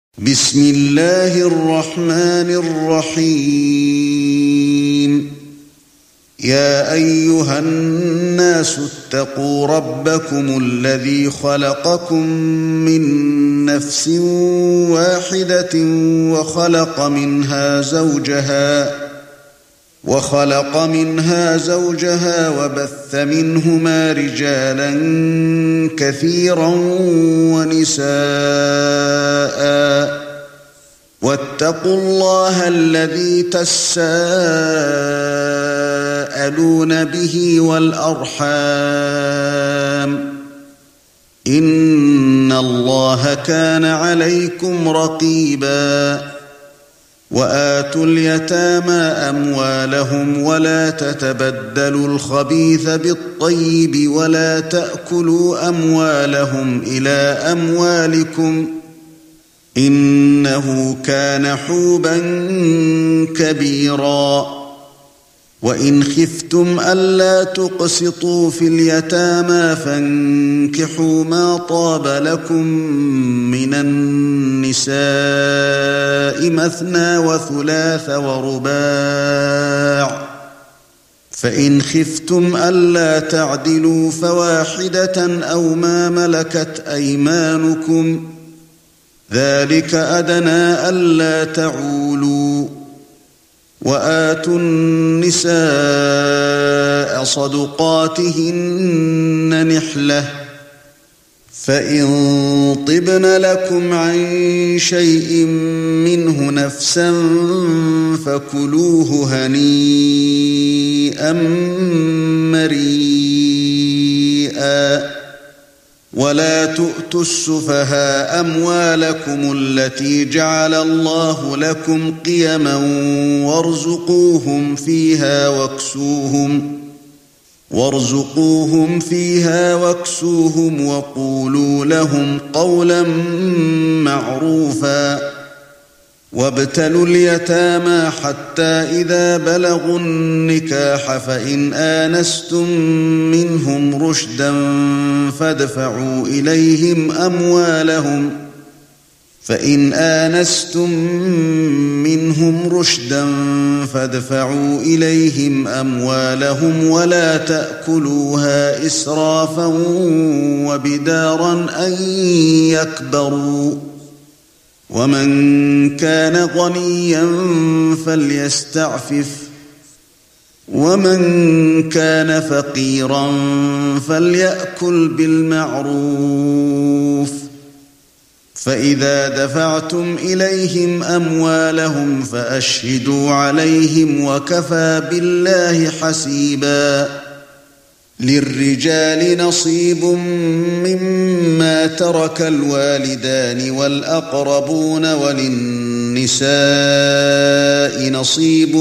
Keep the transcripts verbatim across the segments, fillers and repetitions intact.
بسم الله الرحمن الرحيم يا أيها الناس اتقوا ربكم الذي خلقكم من نفس واحدة وخلق منها زوجها وخلق منها زوجها وبث منهما رجالا كثيرا ونساء واتقوا الله الذي تساءلون به والأرحام إن الله كان عليكم رقيبا وآتوا اليتامى أموالهم ولا تتبدلوا الخبيث بالطيب ولا تأكلوا أموالهم إلى أموالكم إنه كان حوبا كبيرا وإن خفتم ألا تقسطوا في اليتامى فانكحوا ما طاب لكم من النساء مثنى وثلاث ورباع فإن خفتم ألا تعدلوا فواحدة أو ما ملكت أيمانكم ذلك أدنى ألا تعولوا وآتوا النساء صدقاتهن نحلة فإن طبن لكم عن شيء منه نفسا فكلوه هنيئا مريئا ولا تؤتوا السفهاء أموالكم التي جعل الله لكم قيما وارزقوهم فيها واكسوهم وارزقوهم فيها واكسوهم وقولوا لهم قولا معروفا وابتلوا اليتامى حتى إذا بلغوا النكاح فإن آنستم منهم رشدا فادفعوا إليهم أموالهم فإن آنستم منهم رشدا فادفعوا إليهم أموالهم ولا تأكلوها إسرافا وبدارا أن يكبروا ومن كان غنيا فليستعفف ومن كان فقيرا فليأكل بالمعروف فإذا دفعتم إليهم أموالهم فأشهدوا عليهم وكفى بالله حسيبا للرجال نصيب مما ترك الوالدان والأقربون وللنساء نصيب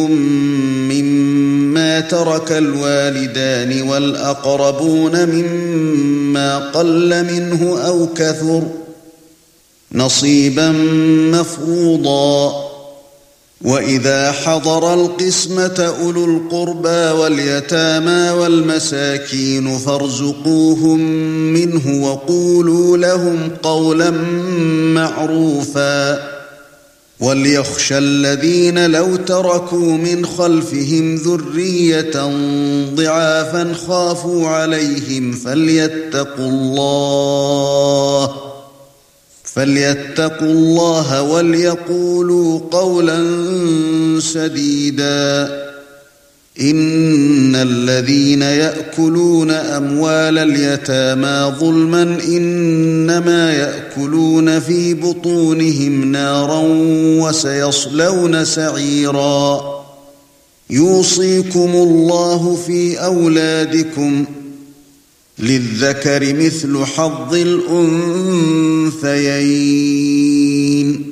مما ترك الوالدان والأقربون مما قل منه أو كثر نصيبا مفروضا وإذا حضر القسمة أولو القربى واليتامى والمساكين فارزقوهم منه وقولوا لهم قولا معروفا وليخشى الذين لو تركوا من خلفهم ذرية ضعافا خافوا عليهم فليتقوا الله فليتقوا الله وليقولوا قولا سديدا إن الذين يأكلون أموال اليتامى ظلما إنما يأكلون في بطونهم نارا وسيصلون سعيرا يوصيكم الله في أولادكم للذكر مثل حظ الأنثيين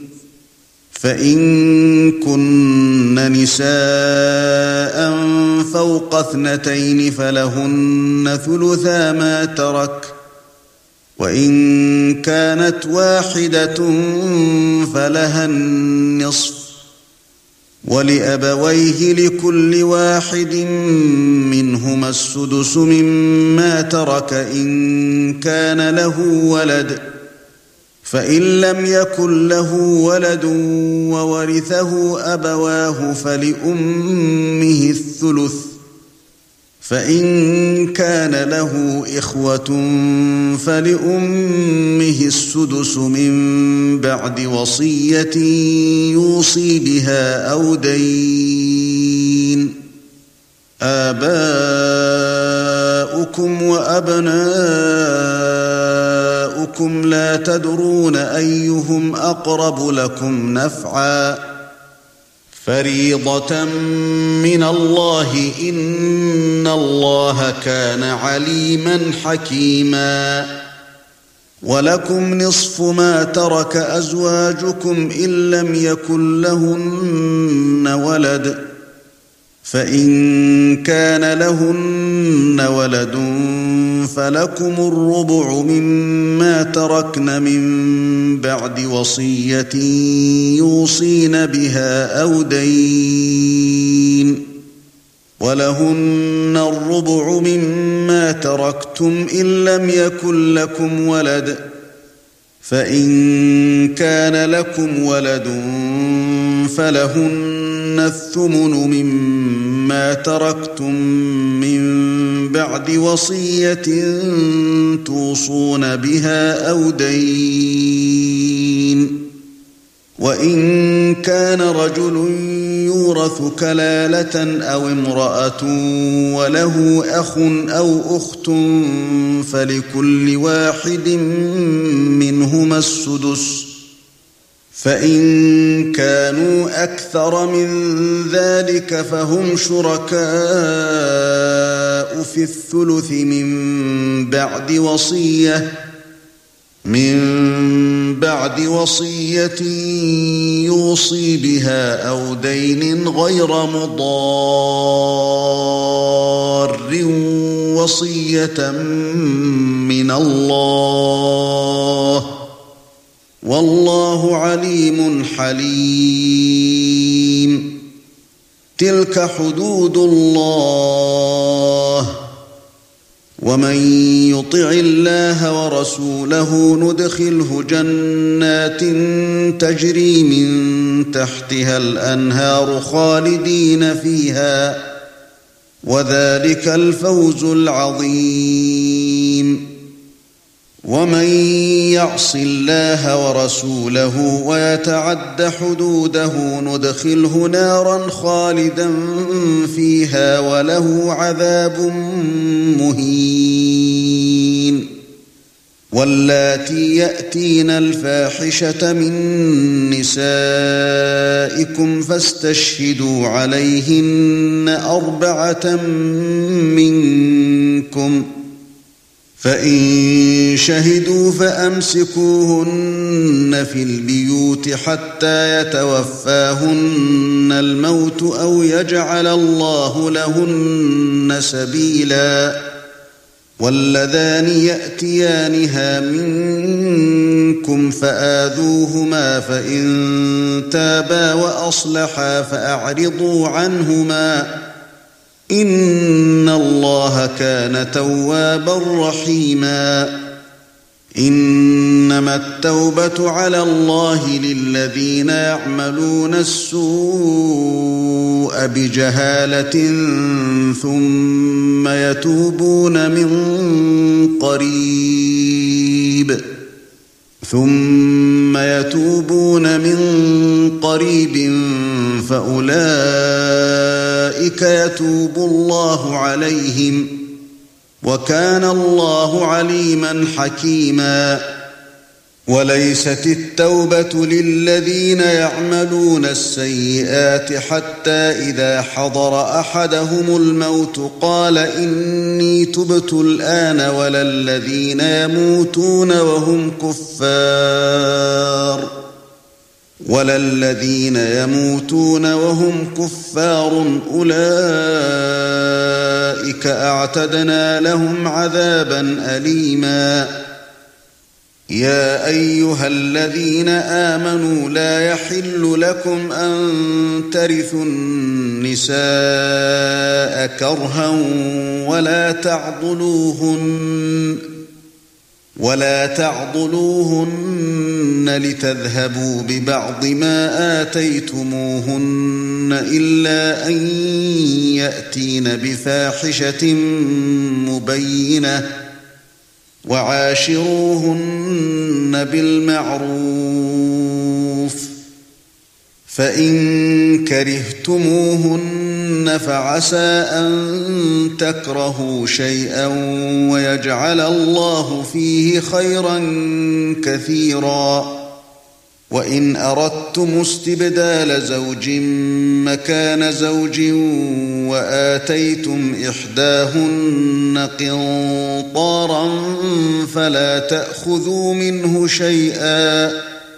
فإن كن نساء فوق اثنتين فلهن ثلثا ما ترك وإن كانت واحدة فلها النصف ولأبويه لكل واحد منهما السدس مما ترك إن كان له ولد فإن لم يكن له ولد وورثه أبواه فلأمه الثلث فإن كان له إخوة فلأمه السدس من بعد وصية يوصي بها أو دين. آباؤكم وأبناؤكم لا تدرون أيهم أقرب لكم نفعا فريضة من الله إن الله كان عليما حكيما. ولكم نصف ما ترك أزواجكم إن لم يكن لهن ولد فإن كان لهن ولد فلكم الربع مما تركن من بعد وصية يوصين بها أو دين. ولهن الربع مما تركتم إن لم يكن لكم ولد فإن كان لكم ولد فلهن الثمن مما تركتم من بعد وصية توصون بها أو دين. وإن كان رجل يورث كلالة أو امرأة وله أخ أو أخت فلكل واحد منهما السدس فإن كانوا أكثر من ذلك فهم شركاء في الثلث من بعد وصية من بعد وصية يوصي بها أو دين غير مضار وصية من الله والله عليم حليم. تلك حدود الله ومن يطع الله ورسوله ندخله جنات تجري من تحتها الأنهار خالدين فيها وذلك الفوز العظيم. ومن يعص الله ورسوله ويتعد حدوده ندخله نارا خالدا فيها وله عذاب مهين. واللاتي يأتين الفاحشة من نسائكم فاستشهدوا عليهن أربعة منكم فإن شهدوا فأمسكوهن في البيوت حتى يتوفاهن الموت أو يجعل الله لهن سبيلا. واللذان يأتيانها منكم فآذوهما فإن تابا وأصلحا فأعرضوا عنهما إن الله كان توابا رحيما. إنما التوبة على الله للذين يعملون السوء بجهالة ثم يتوبون من قريب ثم يتوبون من قريب فأولئك يتوب الله عليهم وكان الله عليما حكيما. وليست التوبة للذين يعملون السيئات حتى إذا حضر أحدهم الموت قال إني تبت الآن ولا الذين يموتون وهم كفار ولا الذين يموتون وهم كفار أولئك أعتدنا لهم عذابا أليما. يا أيها الذين آمنوا لا يحل لكم أن ترثوا النساء كرها ولا تعضلوهن ولا تعضلوهن لتذهبوا ببعض ما آتيتموهن إلا أن يأتين بفاحشة مبينة وعاشروهن بالمعروف فإن كرهتموهن فعسى أن تكرهوا شيئا ويجعل الله فيه خيرا كثيرا وإن أردتم استبدال زوج مكان زوج وآتيتم إحداهن قنطارا فلا تأخذوا منه شيئا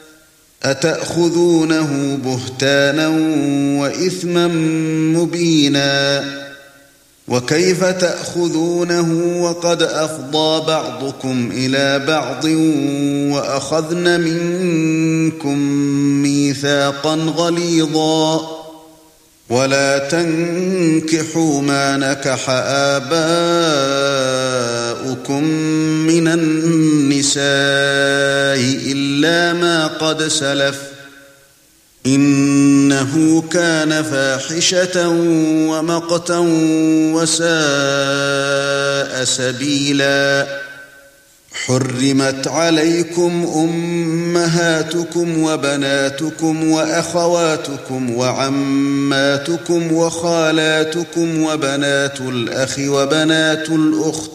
أتأخذونه بهتانا وإثما مبينا وكيف تأخذونه وقد أفضى بعضكم إلى بعض وأخذن منكم ميثاقا غليظا ولا تنكحوا ما نكح آباؤكم من النساء إلا ما قد سلف إنه كان فاحشة ومقتا وساء سبيلا حرمت عليكم أمهاتكم وبناتكم وأخواتكم وعماتكم وخالاتكم وبنات الأخ وبنات الأخت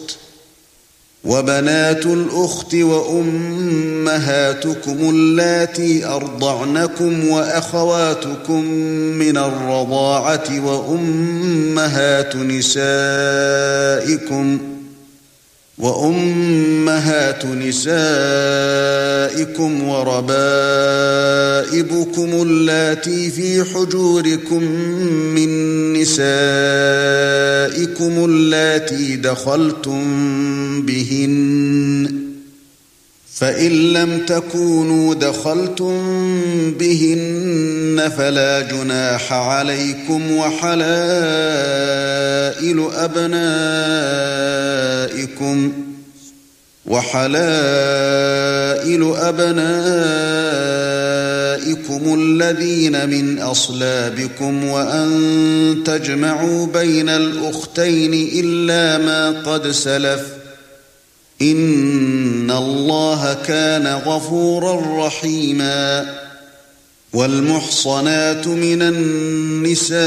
وبنات الأخت وأمهاتكم اللاتي أرضعنكم وأخواتكم من الرضاعة وأمهات نسائكم وأمهات نسائكم وربائبكم اللاتي في حجوركم من نسائكم اللاتي دخلتم بهن فإن لم تكونوا دخلتم بهن فلا جناح عليكم وحلائل أبنائكم وحلائل أبنائكم الذين من أصلابكم وأن تجمعوا بين الأختين إلا ما قد سلف إن الله كان غفورا رحيما والمحصنات من النساء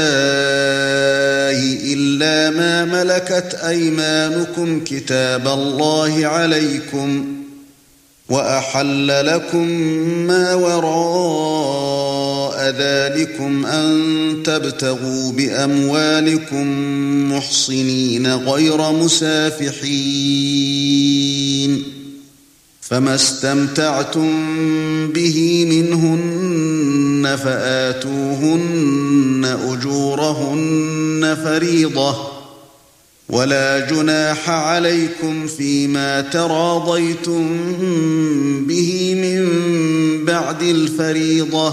إلا ما ملكت أيمانكم كتاب الله عليكم وأحل لكم ما وراء ذلكم أن تبتغوا بأموالكم محصنين غير مسافحين فما استمتعتم به منهن فآتوهن أجورهن فريضة ولا جناح عليكم فيما تراضيتم به من بعد الفريضة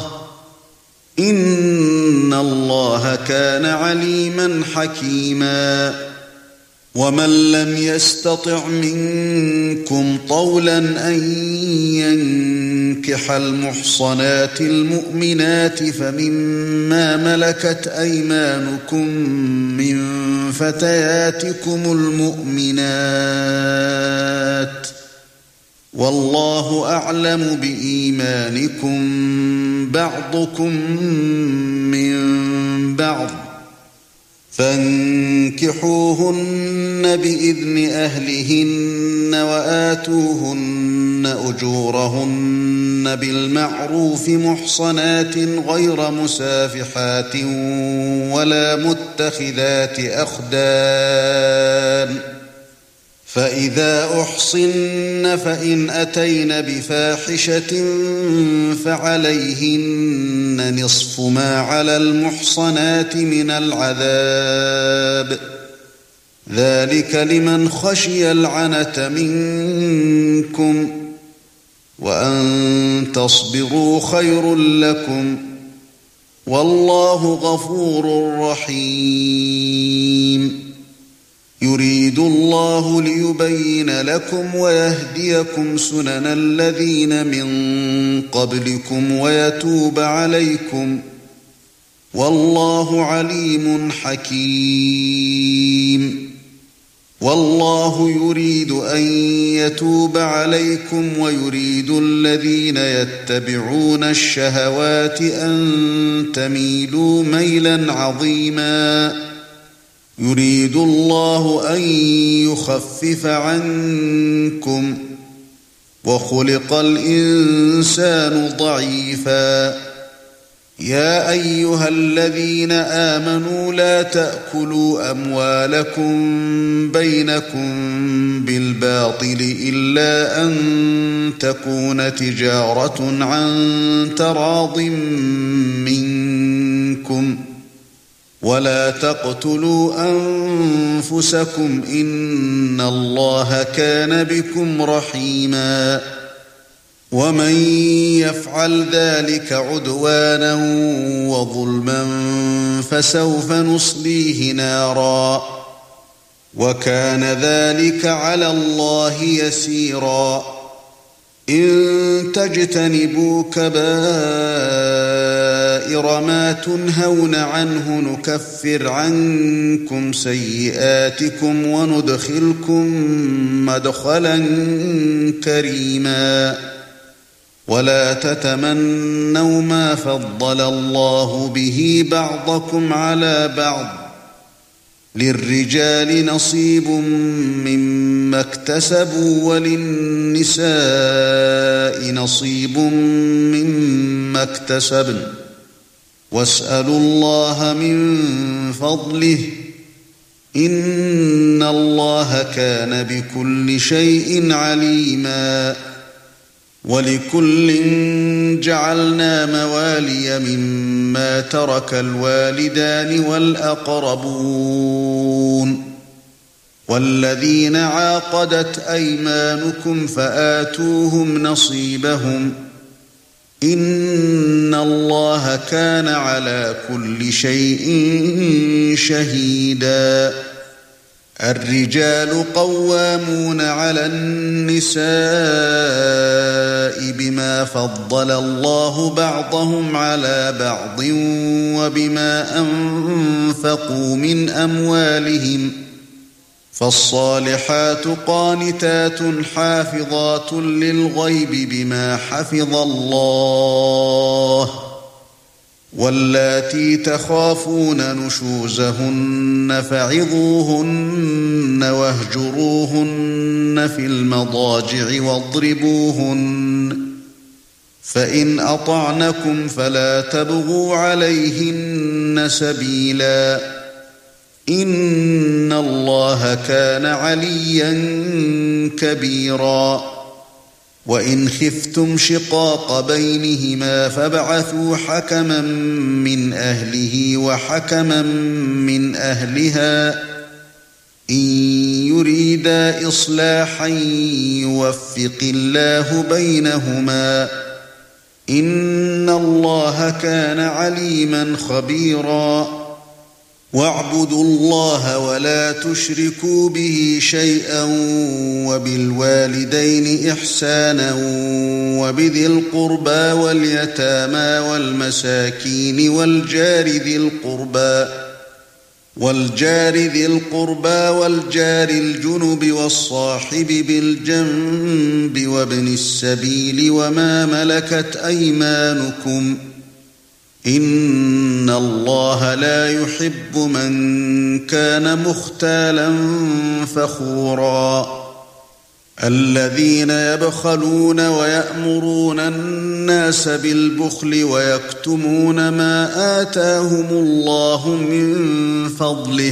إن الله كان عليما حكيما ومن لم يستطع منكم طولا أن ينكح المحصنات المؤمنات فمما ملكت أيمانكم من فتياتكم المؤمنات والله أعلم بإيمانكم بعضكم من بعض فانكحوهن بإذن أهلهن وآتوهن أجورهن بالمعروف محصنات غير مسافحات ولا متخذات أخدان فإذا أحصن فإن أتين بفاحشة فعليهن نصف ما على المحصنات من العذاب ذلك لمن خشي العنة منكم وأن تصبروا خير لكم والله غفور رحيم يريد الله ليبين لكم ويهديكم سنن الذين من قبلكم ويتوب عليكم والله عليم حكيم والله يريد أن يتوب عليكم ويريد الذين يتبعون الشهوات أن تميلوا ميلا عظيما يريد الله أن يخفف عنكم وخلق الإنسان ضعيفا يا أيها الذين آمنوا لا تأكلوا أموالكم بينكم بالباطل إلا أن تكون تجارة عن تراض منكم ولا تقتلوا أنفسكم إن الله كان بكم رحيما ومن يفعل ذلك عدوانا وظلما فسوف نصليه نارا وكان ذلك على الله يسيرا إن تجتنبوا كبائر ما تنهون عنه نكفر عنكم سيئاتكم وندخلكم مدخلا كريما ولا تتمنوا ما فضل الله به بعضكم على بعض للرجال نصيب مما اكتسبوا وللنساء نصيب مما اكتسبن واسألوا الله من فضله إن الله كان بكل شيء عليما ولكل جعلنا موالي مما ترك الوالدان والأقربون والذين عاقدت أيمانكم فآتوهم نصيبهم إن الله كان على كل شيء شهيدا الرجال قوامون على النساء بما فضل الله بعضهم على بعض وبما أنفقوا من أموالهم فالصالحات قانتات حافظات للغيب بما حفظ الله واللاتي تخافون نشوزهن فعظوهن واهجروهن في المضاجع واضربوهن فإن أطعنكم فلا تبغوا عليهن سبيلا إن الله كان عليا كبيرا وإن خفتم شقاق بينهما فابعثوا حكما من أهله وحكما من أهلها إن يريدا إصلاحا يوفق الله بينهما إن الله كان عليما خبيرا واعبدوا الله ولا تشركوا به شيئا وبالوالدين إحسانا وبذي القربى واليتامى والمساكين والجار ذي القربى والجار ذي القربى والجار الجنب والصاحب بالجنب وابن السبيل وما ملكت أيمانكم إن الله لا يحب من كان مختالا فخورا الذين يبخلون ويأمرون الناس بالبخل ويكتمون ما آتاهم الله من فضله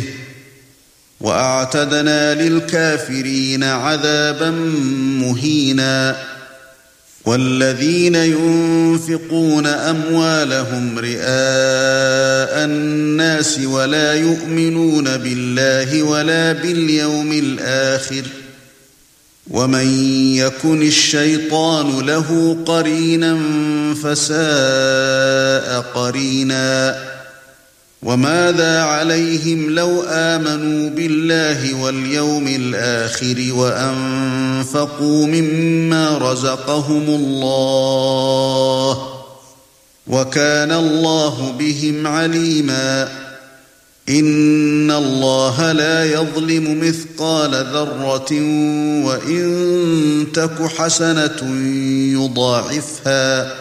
وأعتدنا للكافرين عذابا مهينا والذين ينفقون أموالهم رئاء الناس ولا يؤمنون بالله ولا باليوم الآخر ومن يكن الشيطان له قرينا فساء قرينا وماذا عليهم لو آمنوا بالله واليوم الآخر وأنفقوا مما رزقهم الله وكان الله بهم عليما إن الله لا يظلم مثقال ذرة وإن تك حسنة يضاعفها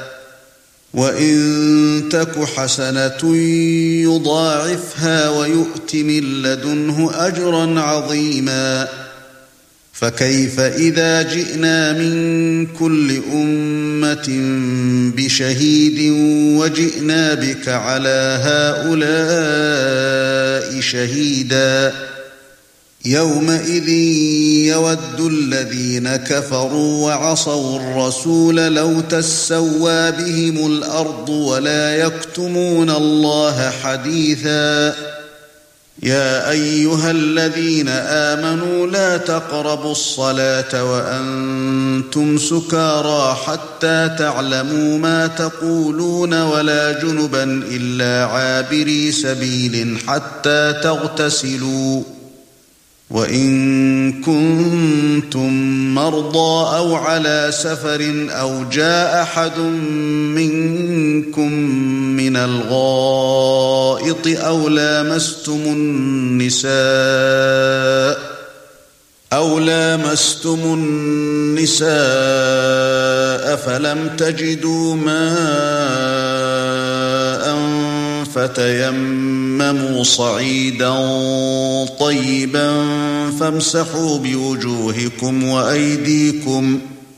وإن تك حسنة يضاعفها ويؤت من لدنه أجرا عظيما فكيف إذا جئنا من كل أمة بشهيد وجئنا بك على هؤلاء شهيدا يومئذ يود الذين كفروا وعصوا الرسول لو تسوى بهم الأرض ولا يكتمون الله حديثا يا أيها الذين آمنوا لا تقربوا الصلاة وأنتم سكارى حتى تعلموا ما تقولون ولا جنبا إلا عابري سبيل حتى تغتسلوا وإن كنتم مرضى أو على سفر أو جاء أحد منكم من الغائط أو لامستم النساء أو لامستم النساء فلم تجدوا ماء فتيمموا صعيدا طيبا فامسحوا بوجوهكم وأيديكم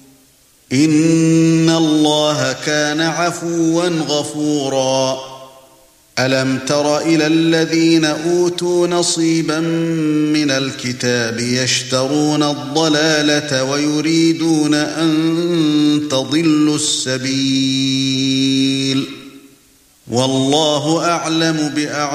إن الله كان عفوا غفورا ألم تر إلى الذين أوتوا نصيبا من الكتاب يشترون الضلالة ويريدون أن تضلوا السبيل والله أعلم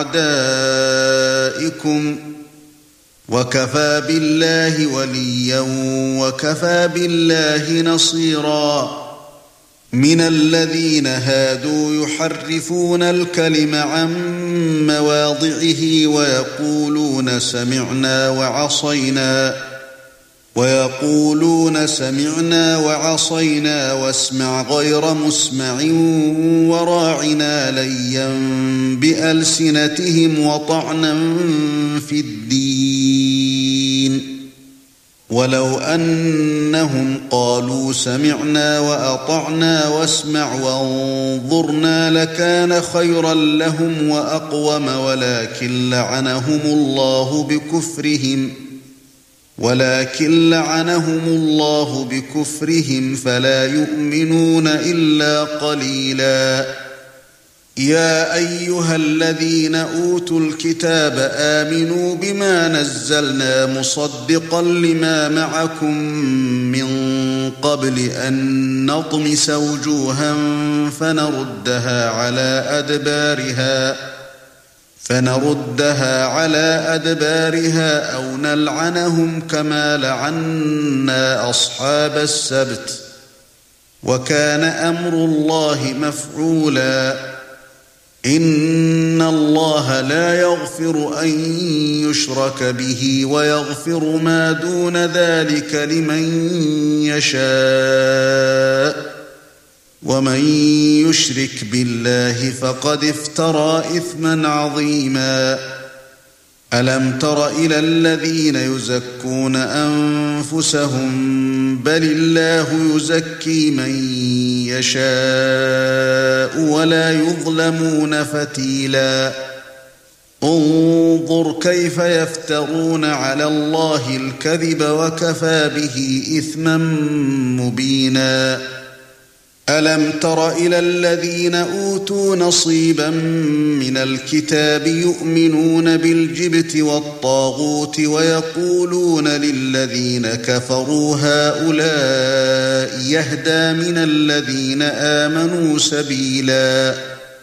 بأعدائكم وكفى بالله وليا وكفى بالله نصيرا من الذين هادوا يحرفون الكلم عن مواضعه ويقولون سمعنا وعصينا ويقولون سمعنا وعصينا واسمع غير مسمع وراعنا ليا بألسنتهم وطعنا في الدين ولو أنهم قالوا سمعنا وأطعنا واسمع وانظرنا لكان خيرا لهم وأقوم ولكن لعنهم الله بكفرهم ولكن لعنهم الله بكفرهم فلا يؤمنون إلا قليلا يا أيها الذين أوتوا الكتاب آمنوا بما نزلنا مصدقا لما معكم من قبل أن نطمس وجوها فنردها على أدبارها فنردها على أدبارها أو نلعنهم كما لعنا أصحاب السبت وكان أمر الله مفعولا إن الله لا يغفر أن يشرك به ويغفر ما دون ذلك لمن يشاء ومن يشرك بالله فقد افترى إثما عظيما ألم تر إلى الذين يزكون أنفسهم بل الله يزكي من يشاء ولا يظلمون فتيلا انظر كيف يفترون على الله الكذب وكفى به إثما مبينا ألم تر إلى الذين أوتوا نصيبا من الكتاب يؤمنون بالجبت والطاغوت ويقولون للذين كفروا هؤلاء يهدى من الذين آمنوا سبيلا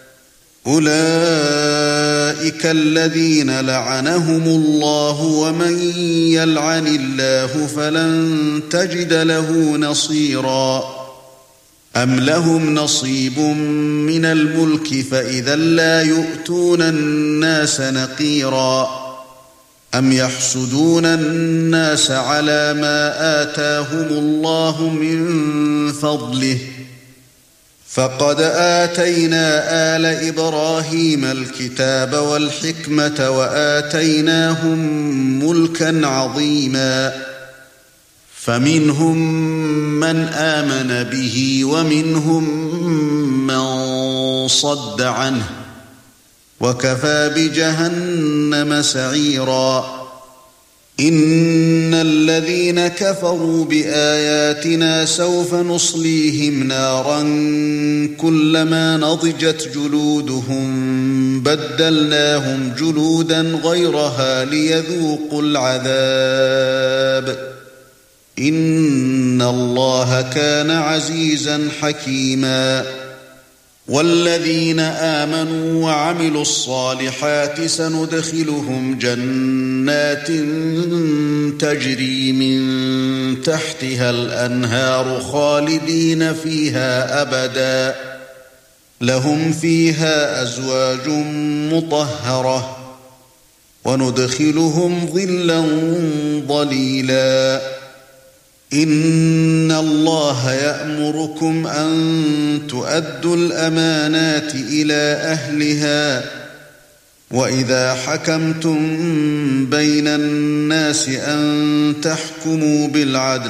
أولئك الذين لعنهم الله ومن يلعن الله فلن تجد له نصيرا أَمْ لَهُمْ نَصِيبٌ مِنَ الْمُلْكِ فَإِذًا لَّا يُؤْتُونَ النَّاسَ نَقِيرًا أَمْ يَحْسُدُونَ النَّاسَ عَلَى مَا آتَاهُمُ اللَّهُ مِنْ فَضْلِهِ فَقَدْ آتَيْنَا آلَ إِبْرَاهِيمَ الْكِتَابَ وَالْحِكْمَةَ وَآتَيْنَاهُمْ مُلْكًا عَظِيمًا فَمِنْهُمْ مَنْ آمَنَ بِهِ وَمِنْهُمْ مَنْ صَدَّ عَنْهُ وَكَفَى بِجَهَنَّمَ سَعِيرًا إِنَّ الَّذِينَ كَفَرُوا بِآيَاتِنَا سَوْفَ نُصْلِيهِمْ نَارًا كُلَّمَا نَضِجَتْ جُلُودُهُمْ بَدَّلْنَاهُمْ جُلُودًا غَيْرَهَا لِيَذُوقُوا الْعَذَابَ إِنَّ اللَّهَ كَانَ عَزِيزًا حَكِيمًا وَالَّذِينَ آمَنُوا وَعَمِلُوا الصَّالِحَاتِ سَنُدْخِلُهُمْ جَنَّاتٍ تَجْرِي مِنْ تَحْتِهَا الْأَنْهَارُ خَالِدِينَ فِيهَا أَبَدًا لَهُمْ فِيهَا أَزْوَاجٌ مُطَهَّرَةٌ وَنُدْخِلُهُمْ ظِلًّا ظَلِيلًا إِنَّ اللَّهَ يَأْمُرُكُمْ أَن تُؤَدُّوا الْأَمَانَاتِ إِلَى أَهْلِهَا وَإِذَا حَكَمْتُم بَيْنَ النَّاسِ أَن تَحْكُمُوا بِالْعَدْلِ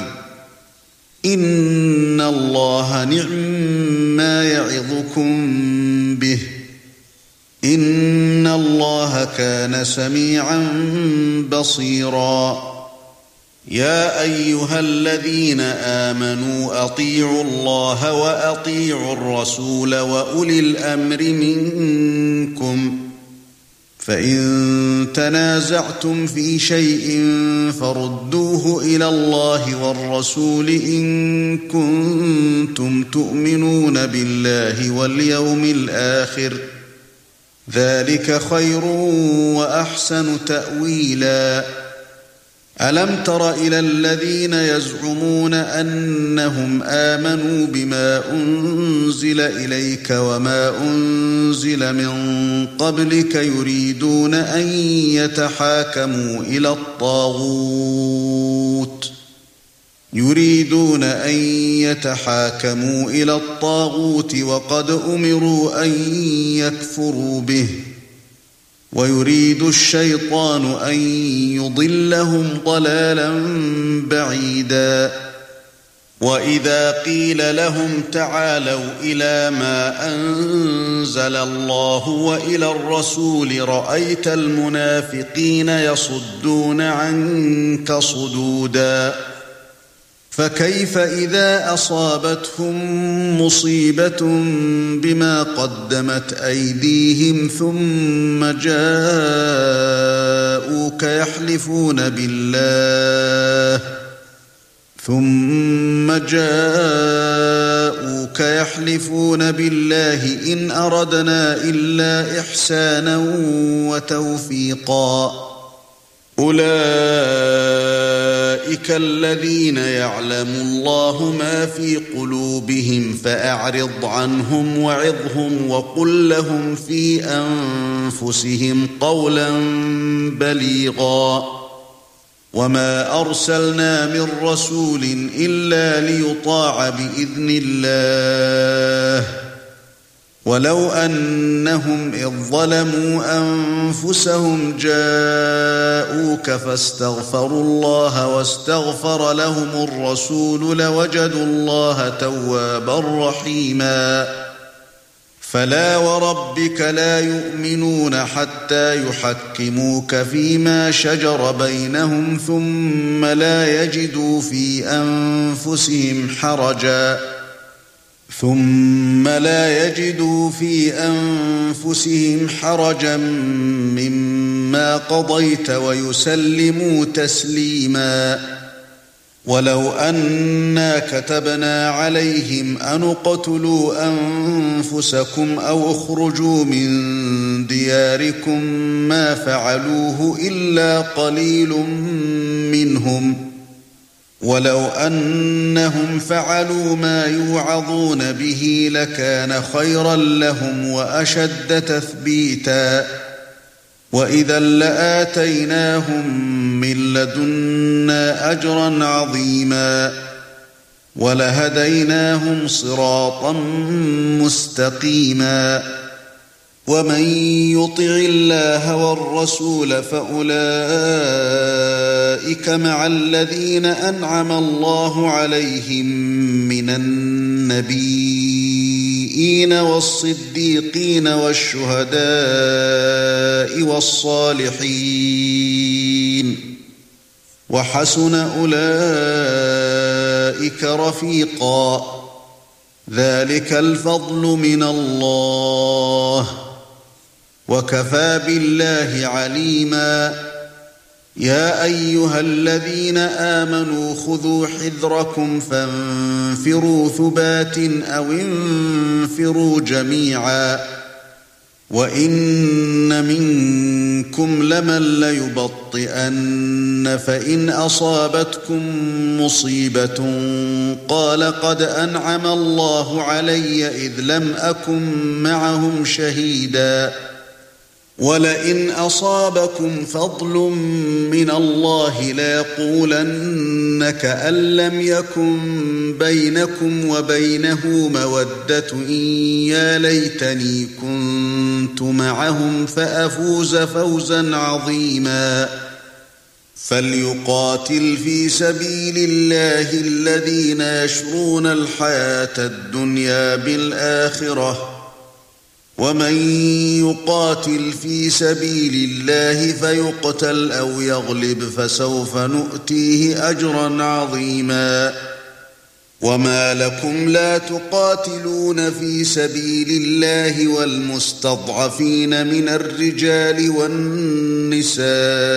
إِنَّ اللَّهَ نِعْمَّا يَعِظُكُم بِهِ إِنَّ اللَّهَ كَانَ سَمِيعًا بَصِيرًا يَا أَيُّهَا الَّذِينَ آمَنُوا أَطِيعُوا اللَّهَ وَأَطِيعُوا الرَّسُولَ وَأُولِي الْأَمْرِ مِنكُمْ فَإِن تَنَازَعْتُمْ فِي شَيْءٍ فَرُدُّوهُ إِلَى اللَّهِ وَالرَّسُولِ إِن كُنتُمْ تُؤْمِنُونَ بِاللَّهِ وَالْيَوْمِ الْآخِرِ ذَلِكَ خَيْرٌ وَأَحْسَنُ تَأْوِيلًا أَلَمْ تَرَ إِلَى الَّذِينَ يَزْعُمُونَ أَنَّهُمْ آمَنُوا بِمَا أُنْزِلَ إِلَيْكَ وَمَا أُنْزِلَ مِنْ قَبْلِكَ يُرِيدُونَ أَنْ يَتَحَاكَمُوا إِلَى الطَّاغُوتِ يُرِيدُونَ أَنْ يَتَحَاكَمُوا إِلَى الطَّاغُوتِ وَقَدْ أُمِرُوا أَنْ يَكْفُرُوا بِهِ وَيُرِيدُ الشَّيْطَانُ أَن يُضِلَّهُمْ ضَلَالًا بَعِيدًا وَإِذَا قِيلَ لَهُمْ تَعَالَوْا إِلَى مَا أَنزَلَ اللَّهُ وَإِلَى الرَّسُولِ رَأَيْتَ الْمُنَافِقِينَ يَصُدُّونَ عَنكَ صُدُودًا فَكَيْفَ إِذَا أَصَابَتْهُم مُّصِيبَةٌ بِمَا قَدَّمَتْ أَيْدِيهِمْ ثُمَّ جَاءُوكَ يَحْلِفُونَ بِاللَّهِ ثُمَّ جَاءُوكَ يَحْلِفُونَ بِاللَّهِ إِنْ أَرَدْنَا إِلَّا إِحْسَانًا وَتَوْفِيقًا أُولَئِكَ الَّذِينَ يَعْلَمُ اللَّهُ مَا فِي قُلُوبِهِمْ فَأَعْرِضْ عَنْهُمْ وَعِظْهُمْ وَقُل لَّهُمْ فِي أَنفُسِهِمْ قَوْلًا بَلِيغًا وَمَا أَرْسَلْنَا مِن رَّسُولٍ إِلَّا لِيُطَاعَ بِإِذْنِ اللَّهِ وَلَوْ أَنَّهُمْ إِذ ظَّلَمُوا أَنفُسَهُمْ جَاءُوكَ فَاسْتَغْفَرُوا اللَّهَ وَاسْتَغْفَرَ لَهُمُ الرَّسُولُ لَوَجَدُوا اللَّهَ تَوَّابًا رَّحِيمًا فَلَا وَرَبِّكَ لَا يُؤْمِنُونَ حَتَّى يُحَكِّمُوكَ فِيمَا شَجَرَ بَيْنَهُمْ ثُمَّ لَا يَجِدُوا فِي أَنفُسِهِمْ حَرَجًا ثُمَّ لَا يَجِدُوا فِي أَنفُسِهِمْ حَرَجًا مِّمَّا قَضَيْتَ وَيُسَلِّمُوا تَسْلِيمًا وَلَوْ أَنَّا كَتَبْنَا عَلَيْهِمْ أَنِ اقْتُلُوا أَنفُسَكُمْ أَوْ اخْرُجُوا مِنْ دِيَارِكُمْ مَا فَعَلُوهُ إِلَّا قَلِيلٌ مِّنْهُمْ ولو أنهم فعلوا ما يوعظون به لكان خيرا لهم وأشد تثبيتا وإذا لآتيناهم من لدنا أجرا عظيما ولهديناهم صراطا مستقيما ومن يطع الله والرسول فأولئك مع الذين أنعم الله عليهم من النبيين والصديقين والشهداء والصالحين وحسن أولئك رفيقا ذلك الفضل من الله وكفى بالله عليما يا أيها الذين آمنوا خذوا حذركم فانفروا ثبات أو انفروا جميعا وإن منكم لمن ليبطئن فإن أصابتكم مصيبة قال قد أنعم الله علي إذ لم أكن معهم شهيدا ولئن أصابكم فضل من الله ليقولن كأن لم يكن بينكم وبينه مودة إن يا ليتني كنت معهم فأفوز فوزا عظيما فليقاتل في سبيل الله الذين يشرون الحياة الدنيا بالآخرة ومن يقاتل في سبيل الله فيقتل أو يغلب فسوف نؤتيه أجرا عظيما وما لكم لا تقاتلون في سبيل الله والمستضعفين من الرجال والنساء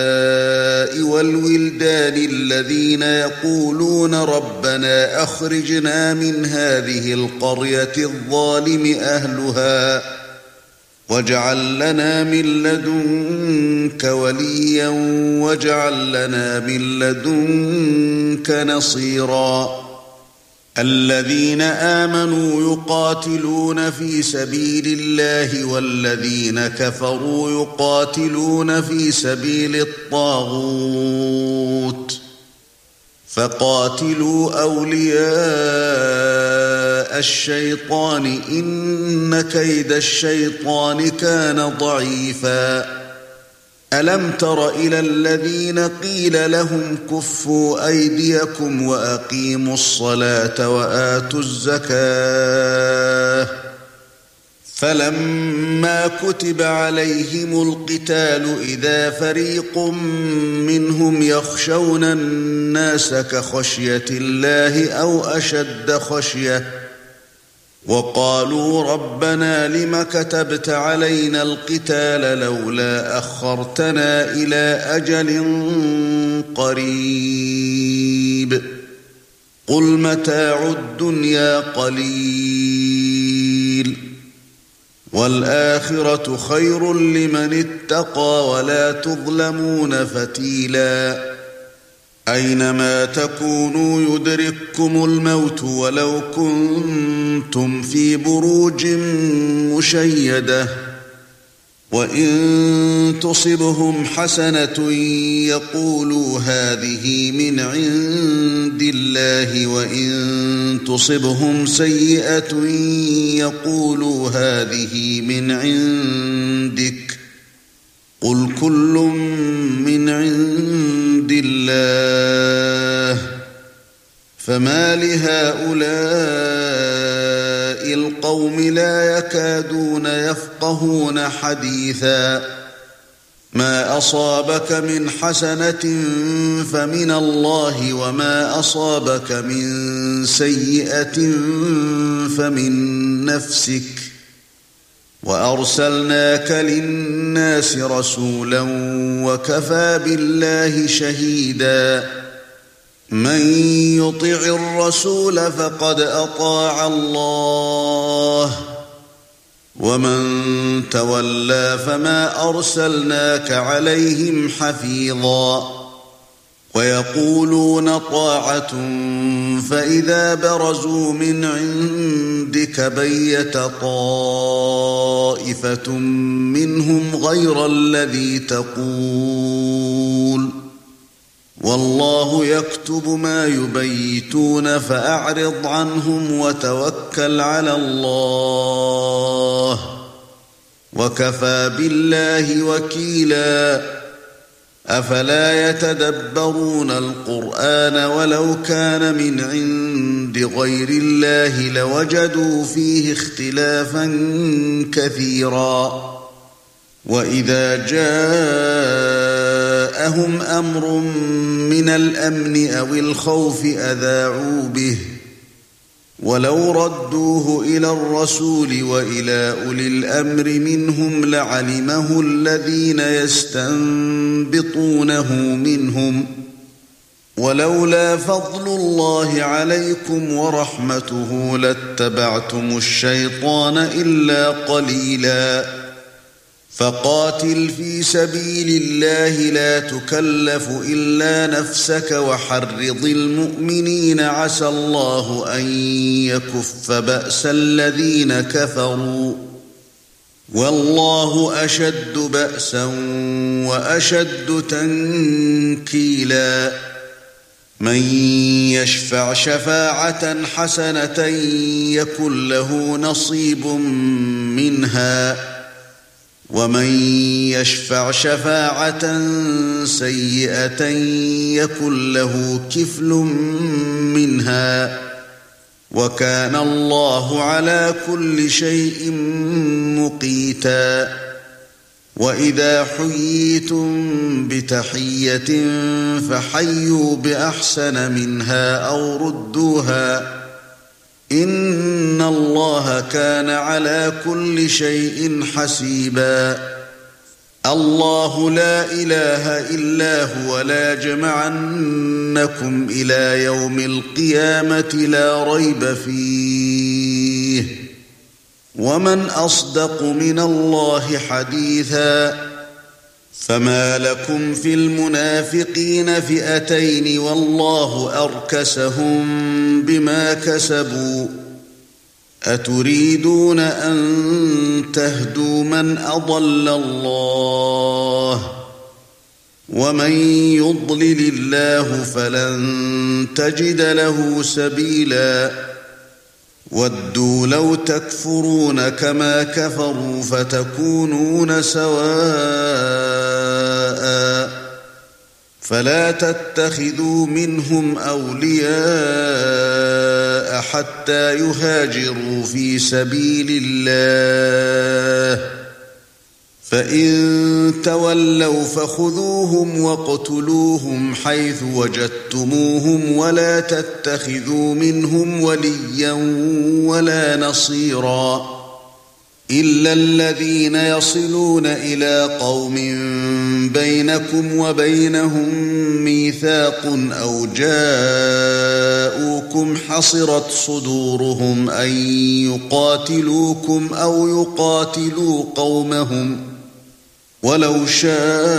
والولدان الذين يقولون ربنا أخرجنا من هذه القرية الظالم أهلها واجعل لنا من لدنك وليا واجعل لنا من لدنك نصيرا الذين آمنوا يقاتلون في سبيل الله والذين كفروا يقاتلون في سبيل الطاغوت فقاتلوا أولياء الشيطان إن كيد الشيطان كان ضعيفا ألم تر إلى الذين قيل لهم كفوا أيديكم وأقيموا الصلاة وآتوا الزكاة فلما كتب عليهم القتال إذا فريق منهم يخشون الناس كخشية الله أو أشد خشية وقالوا ربنا لم كتبت علينا القتال لولا أخرتنا إلى أجل قريب قل متاع الدنيا قليل والآخرة خير لمن اتقى ولا تظلمون فتيلا أينما تكونوا يدرككم الموت ولو كنتم في بروج مشيدة وإن تصبهم حسنة يقولوا هذه من عند الله وإن تصبهم سيئة يقولوا هذه من عندك قل كل من عند الله فما لهؤلاء القوم لا يكادون يفقهون حديثا ما أصابك من حسنة فمن الله وما أصابك من سيئة فمن نفسك وأرسلناك للناس رسولا وكفى بالله شهيدا من يطع الرسول فقد أطاع الله ومن تولى فما أرسلناك عليهم حفيظا ويقولون طاعة فإذا برزوا من عندك بيت طائفة منهم غير الذي تقول والله يكتب ما يبيتون فأعرض عنهم وتوكل على الله وكفى بالله وكيلا أفلا يتدبرون القرآن ولو كان من عند غير الله لوجدوا فيه اختلافا كثيرا وإذا جاءهم أمر من الأمن أو الخوف أذاعوا به ولو ردوه إلى الرسول وإلى أولي الأمر منهم لعلمه الذين يستنبطونه منهم ولولا فضل الله عليكم ورحمته لاتبعتم الشيطان إلا قليلا فقاتل في سبيل الله لا تكلف إلا نفسك وحرض المؤمنين عسى الله أن يكف بأس الذين كفروا والله أشد بأسا وأشد تنكيلا من يشفع شفاعة حسنة يكن له نصيب منها ومن يشفع شفاعة سيئة يكن له كفل منها وكان الله على كل شيء مقيتا وإذا حييتم بتحية فحيوا بأحسن منها أو ردوها إن الله كان على كل شيء حسيبا الله لا إله إلا هو لا جمعنكم إلى يوم القيامة لا ريب فيه ومن أصدق من الله حديثا فما لكم في المنافقين فئتين والله أركسهم بما كسبوا أتريدون أن تهدوا من أضل الله ومن يضلل الله فلن تجد له سبيلا ودوا لو تكفرون كما كفروا فتكونون سواء فلا تتخذوا منهم أولياء حتى يهاجروا في سبيل الله فإن تولوا فخذوهم واقتلوهم حيث وجدتموهم ولا تتخذوا منهم وليا ولا نصيرا إلا الذين يصلون إلى قوم بينكم وبينهم ميثاق أو جاءوكم حصرت صدورهم أن يقاتلوكم أو يقاتلوا قومهم ولو شاء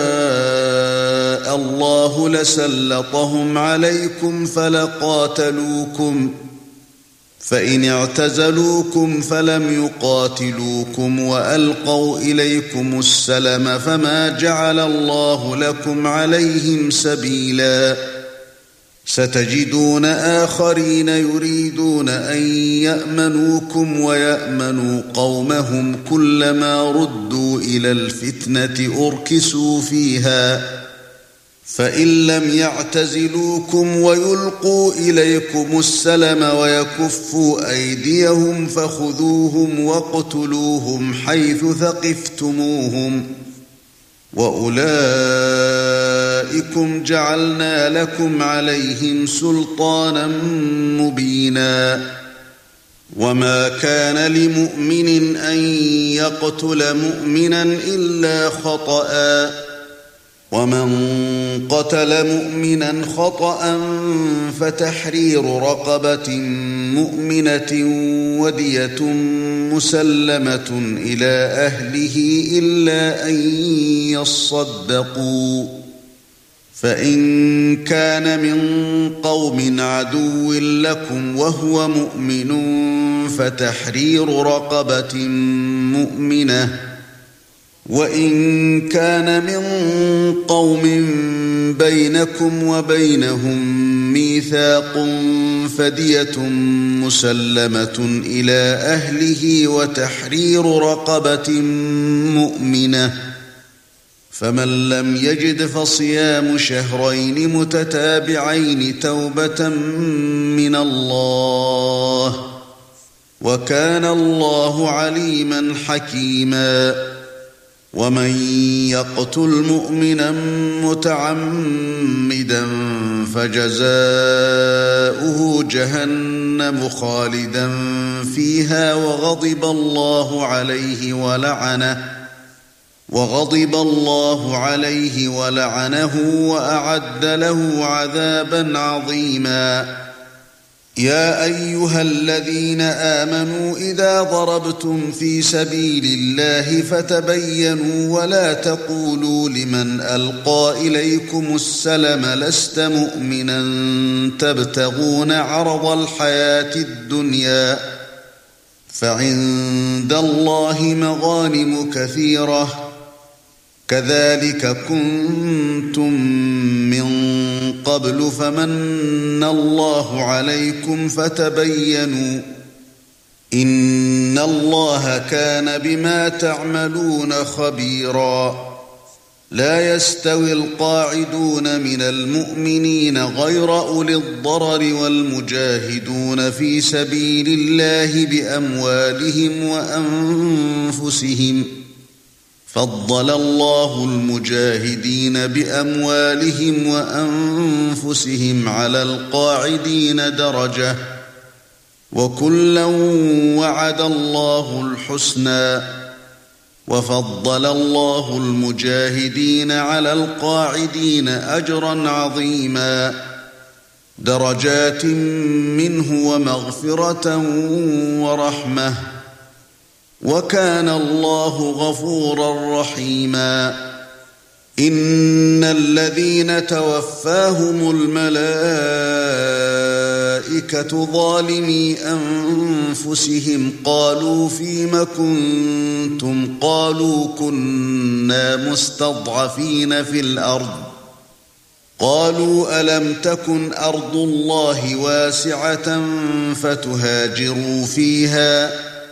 الله لسلطهم عليكم فلقاتلوكم فإن اعتزلوكم فلم يقاتلوكم وألقوا إليكم السلم فما جعل الله لكم عليهم سبيلا ستجدون آخرين يريدون أن يأمنوكم ويأمنوا قومهم كلما ردوا إلى الفتنة أركسوا فيها فإن لم يعتزلوكم ويلقوا إليكم السلم ويكفوا أيديهم فخذوهم واقتلوهم حيث ثقفتموهم وأولئكم جعلنا لكم عليهم سلطانا مبينا وما كان لمؤمن أن يقتل مؤمنا إلا خطأ ومن قتل مؤمنا خطأ فتحرير رقبة مؤمنة ودية مسلمة إلى أهله إلا أن يصدقوا فإن كان من قوم عدو لكم وهو مؤمن فتحرير رقبة مؤمنة وإن كان من قوم بينكم وبينهم ميثاق فدية مسلمة إلى أهله وتحرير رقبة مؤمنة فمن لم يجد فصيام شهرين متتابعين توبة من الله وكان الله عليما حكيما ومن يقتل مؤمنا متعمدا فجزاؤه جهنم خالدا فيها وغضب الله عليه ولعنه وغضب الله عليه ولعنه وأعد له عذابا عظيما يا أيها الذين آمنوا إذا ضربتم في سبيل الله فتبينوا ولا تقولوا لمن ألقى إليكم السلم لست مؤمنا تبتغون عرض الحياة الدنيا فعند الله مغانم كثيرة كذلك كنتم من قبل فمن الله عليكم فتبينوا إن الله كان بما تعملون خبيرا لا يستوي القاعدون من المؤمنين غير أولي الضرر والمجاهدون في سبيل الله بأموالهم وأنفسهم فضل الله المجاهدين بأموالهم وأنفسهم على القاعدين درجة وكلا وعد الله الحسنى وفضل الله المجاهدين على القاعدين أجرا عظيما درجات منه ومغفرة ورحمة وكان الله غفورا رحيما إن الذين توفاهم الملائكة ظالمي أنفسهم قالوا فيم كنتم قالوا كنا مستضعفين في الأرض قالوا ألم تكن أرض الله واسعة فتهاجروا فيها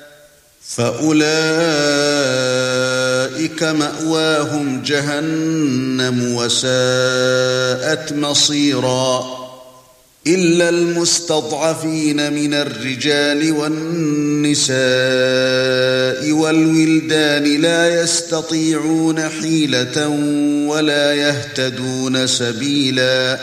فأولئك مأواهم جهنم وساءت مصيرا إلا المستضعفين من الرجال والنساء والولدان لا يستطيعون حيلة ولا يهتدون سبيلا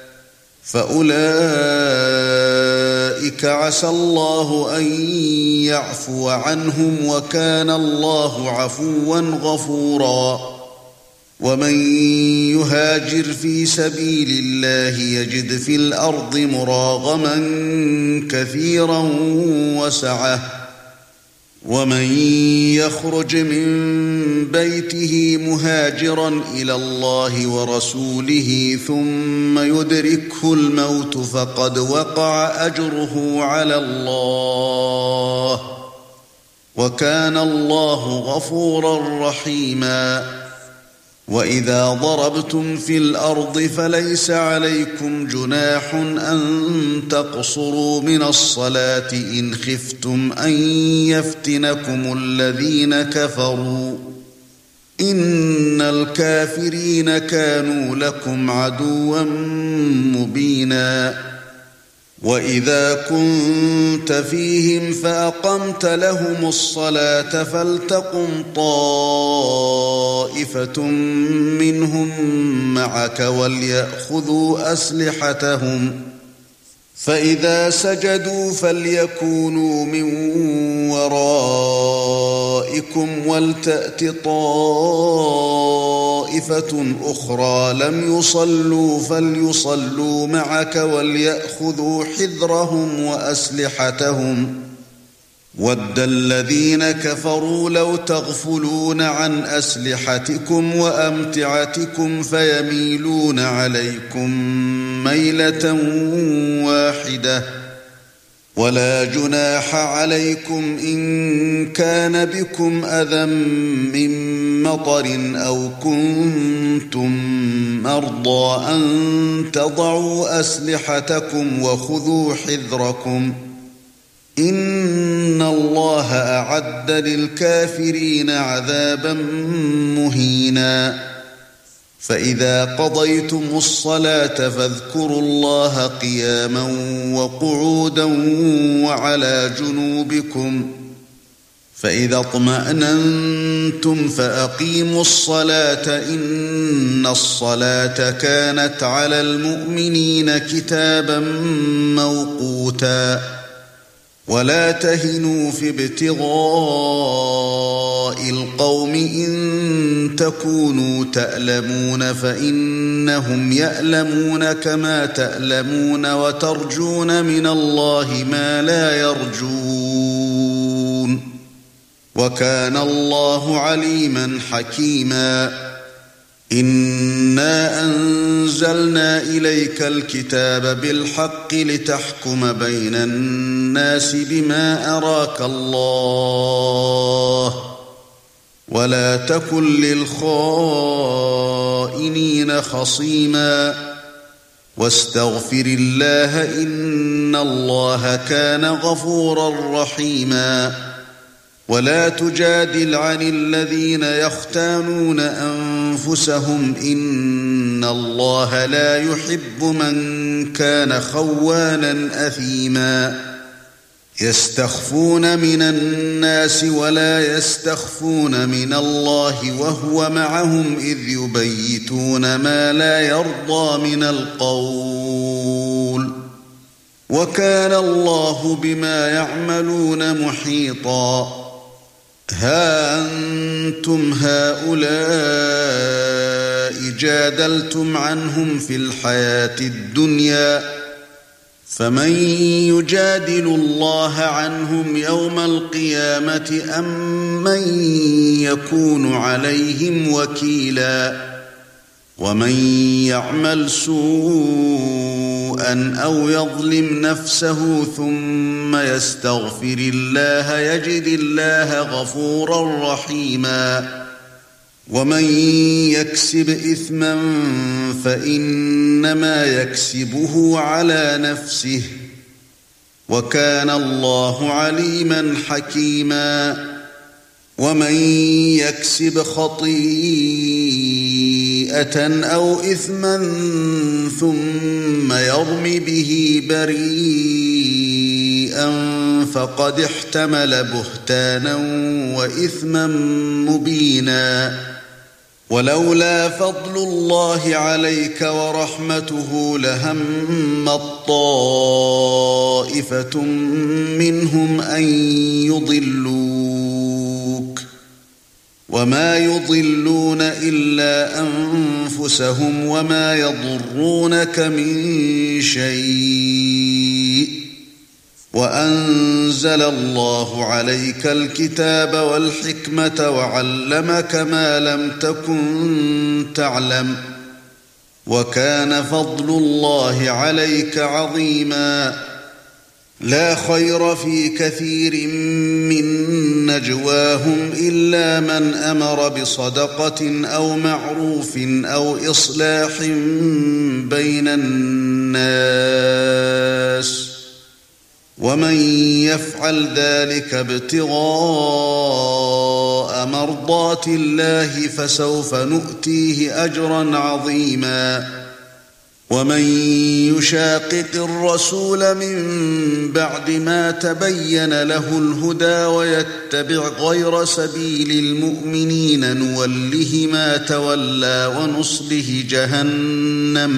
فأولئك عسى الله أن يعفو عنهم وكان الله عفوا غفورا ومن يهاجر في سبيل الله يجد في الأرض مراغما كثيرا وسعة ومن يخرج من بيته مهاجرا إلى الله ورسوله ثم يدركه الموت فقد وقع أجره على الله وكان الله غفورا رحيما وإذا ضربتم في الأرض فليس عليكم جناح أن تقصروا من الصلاة إن خفتم أن يفتنكم الذين كفروا إن الكافرين كانوا لكم عدوا مبينا وإذا كنت فيهم فأقمت لهم الصلاة فلتقم طائفة منهم معك وليأخذوا أسلحتهم فإذا سجدوا فليكونوا من ورائكم ولتأت طائفة أخرى لم يصلوا فليصلوا معك وليأخذوا حذرهم وأسلحتهم وَدَّ الَّذِينَ كَفَرُوا لَوْ تَغْفُلُونَ عَنْ أَسْلِحَتِكُمْ وَأَمْتِعَتِكُمْ فَيَمِيلُونَ عَلَيْكُمْ مَيْلَةً وَاحِدَةً وَلَا جُنَاحَ عَلَيْكُمْ إِن كَانَ بِكُمْ أَذًى مِّن مَّطَرٍ أَوْ كُنتُم مَّرْضَىٰ أَن تَضَعُوا أَسْلِحَتَكُمْ وَخُذُوا حِذْرَكُمْ إِنَّ اللَّهَ أَعَدَّ لِلْكَافِرِينَ عَذَابًا مُّهِينًا فَإِذَا قَضَيْتُمُ الصَّلَاةَ فاذكروا اللَّهَ قِيَامًا وَقُعُودًا وَعَلَى جُنُوبِكُمْ فَإِذَا اطْمَأْنَنتُمْ فَأَقِيمُوا الصَّلَاةَ إِنَّ الصَّلَاةَ كَانَتْ عَلَى الْمُؤْمِنِينَ كِتَابًا مَّوْقُوتًا وَلَا تَهِنُوا فِي ابْتِغَاءِ الْقَوْمِ إِن تَكُونُوا تَأْلَمُونَ فَإِنَّهُمْ يَأْلَمُونَ كَمَا تَأْلَمُونَ وَتَرْجُونَ مِنَ اللَّهِ مَا لَا يَرْجُونَ وَكَانَ اللَّهُ عَلِيمًا حَكِيمًا إِنَّا أَنزَلْنَا إِلَيْكَ الْكِتَابَ بِالْحَقِّ لِتَحْكُمَ بَيْنَ النَّاسِ بِمَا أَرَاكَ اللَّهُ وَلَا تَكُن لِّلْخَائِنِينَ خَصِيمًا وَاسْتَغْفِرِ اللَّهَ إِنَّ اللَّهَ كَانَ غَفُورًا رَّحِيمًا وَلَا تُجَادِلْ عَنِ الَّذِينَ يَخْتَانُونَ أَنفُسَهُمْ إِنَّ اللَّهَ لَا يُحِبُّ مَن كَانَ خَوَّانًا أَثِيمًا يَسْتَخْفُونَ مِنَ النَّاسِ وَلَا يَسْتَخْفُونَ مِنَ اللَّهِ وَهُوَ مَعَهُمْ إِذْ يُبَيِّتُونَ مَا لَا يَرْضَىٰ مِنَ الْقَوْلِ وَكَانَ اللَّهُ بِمَا يَعْمَلُونَ مُحِيطًا ها أنتم هؤلاء جادلتم عنهم في الحياة الدنيا فمن يجادل الله عنهم يوم القيامة أم من يكون عليهم وكيلا ومن يعمل سوءا أو يظلم نفسه ثم يستغفر الله يجد الله غفورا رحيما ومن يكسب إثما فإنما يكسبه على نفسه وكان الله عليما حكيما ومن يكسب خطيئة أو إثما ثم يرم به بريئا فقد احتمل بهتانا وإثما مبينا ولولا فضل الله عليك ورحمته لهمت طائفة منهم أن يضلوك وما يضلون إلا أنفسهم وما يضرونك من شيء وأنزل الله عليك الكتاب والحكمة وعلمك ما لم تكن تعلم وكان فضل الله عليك عظيما لا خير في كثير من نجواهم إلا من أمر بصدقة أو معروف أو إصلاح بين الناس ومن يفعل ذلك ابتغاء مرضات الله فسوف نؤتيه أجرا عظيما ومن يشاقق الرسول من بعد ما تبين له الهدى ويتبع غير سبيل المؤمنين نوله ما تولى ونصله جهنم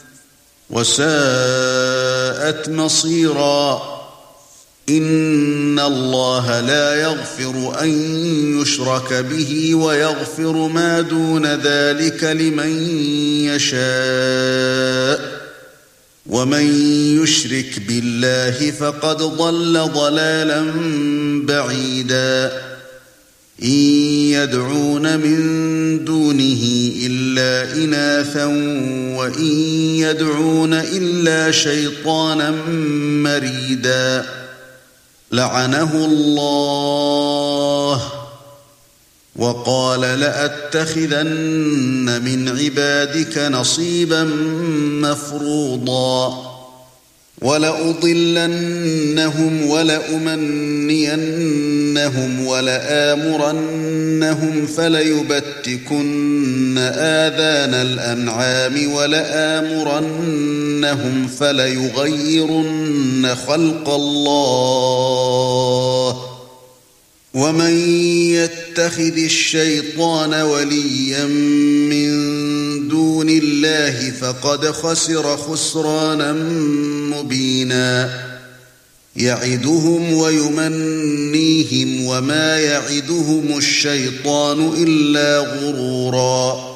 وساءت مصيرا إن الله لا يغفر أن يشرك به ويغفر ما دون ذلك لمن يشاء ومن يشرك بالله فقد ضل ضلالا بعيدا إن يدعون من دونه إلا إناثا وإن يدعون إلا شيطانا مريدا لعنه الله وقال لأتخذن من عبادك نصيبا مفروضا ولأضلنهم ولأمنينهم ولآمرنهم فليبتكن آذان الأنعام ولآمرنهم فليغيرن خلق الله ومن يتخذ الشيطان وليا من دون الله فقد خسر خسرانا مبينا يعدهم ويمنيهم وما يعدهم الشيطان إلا غرورا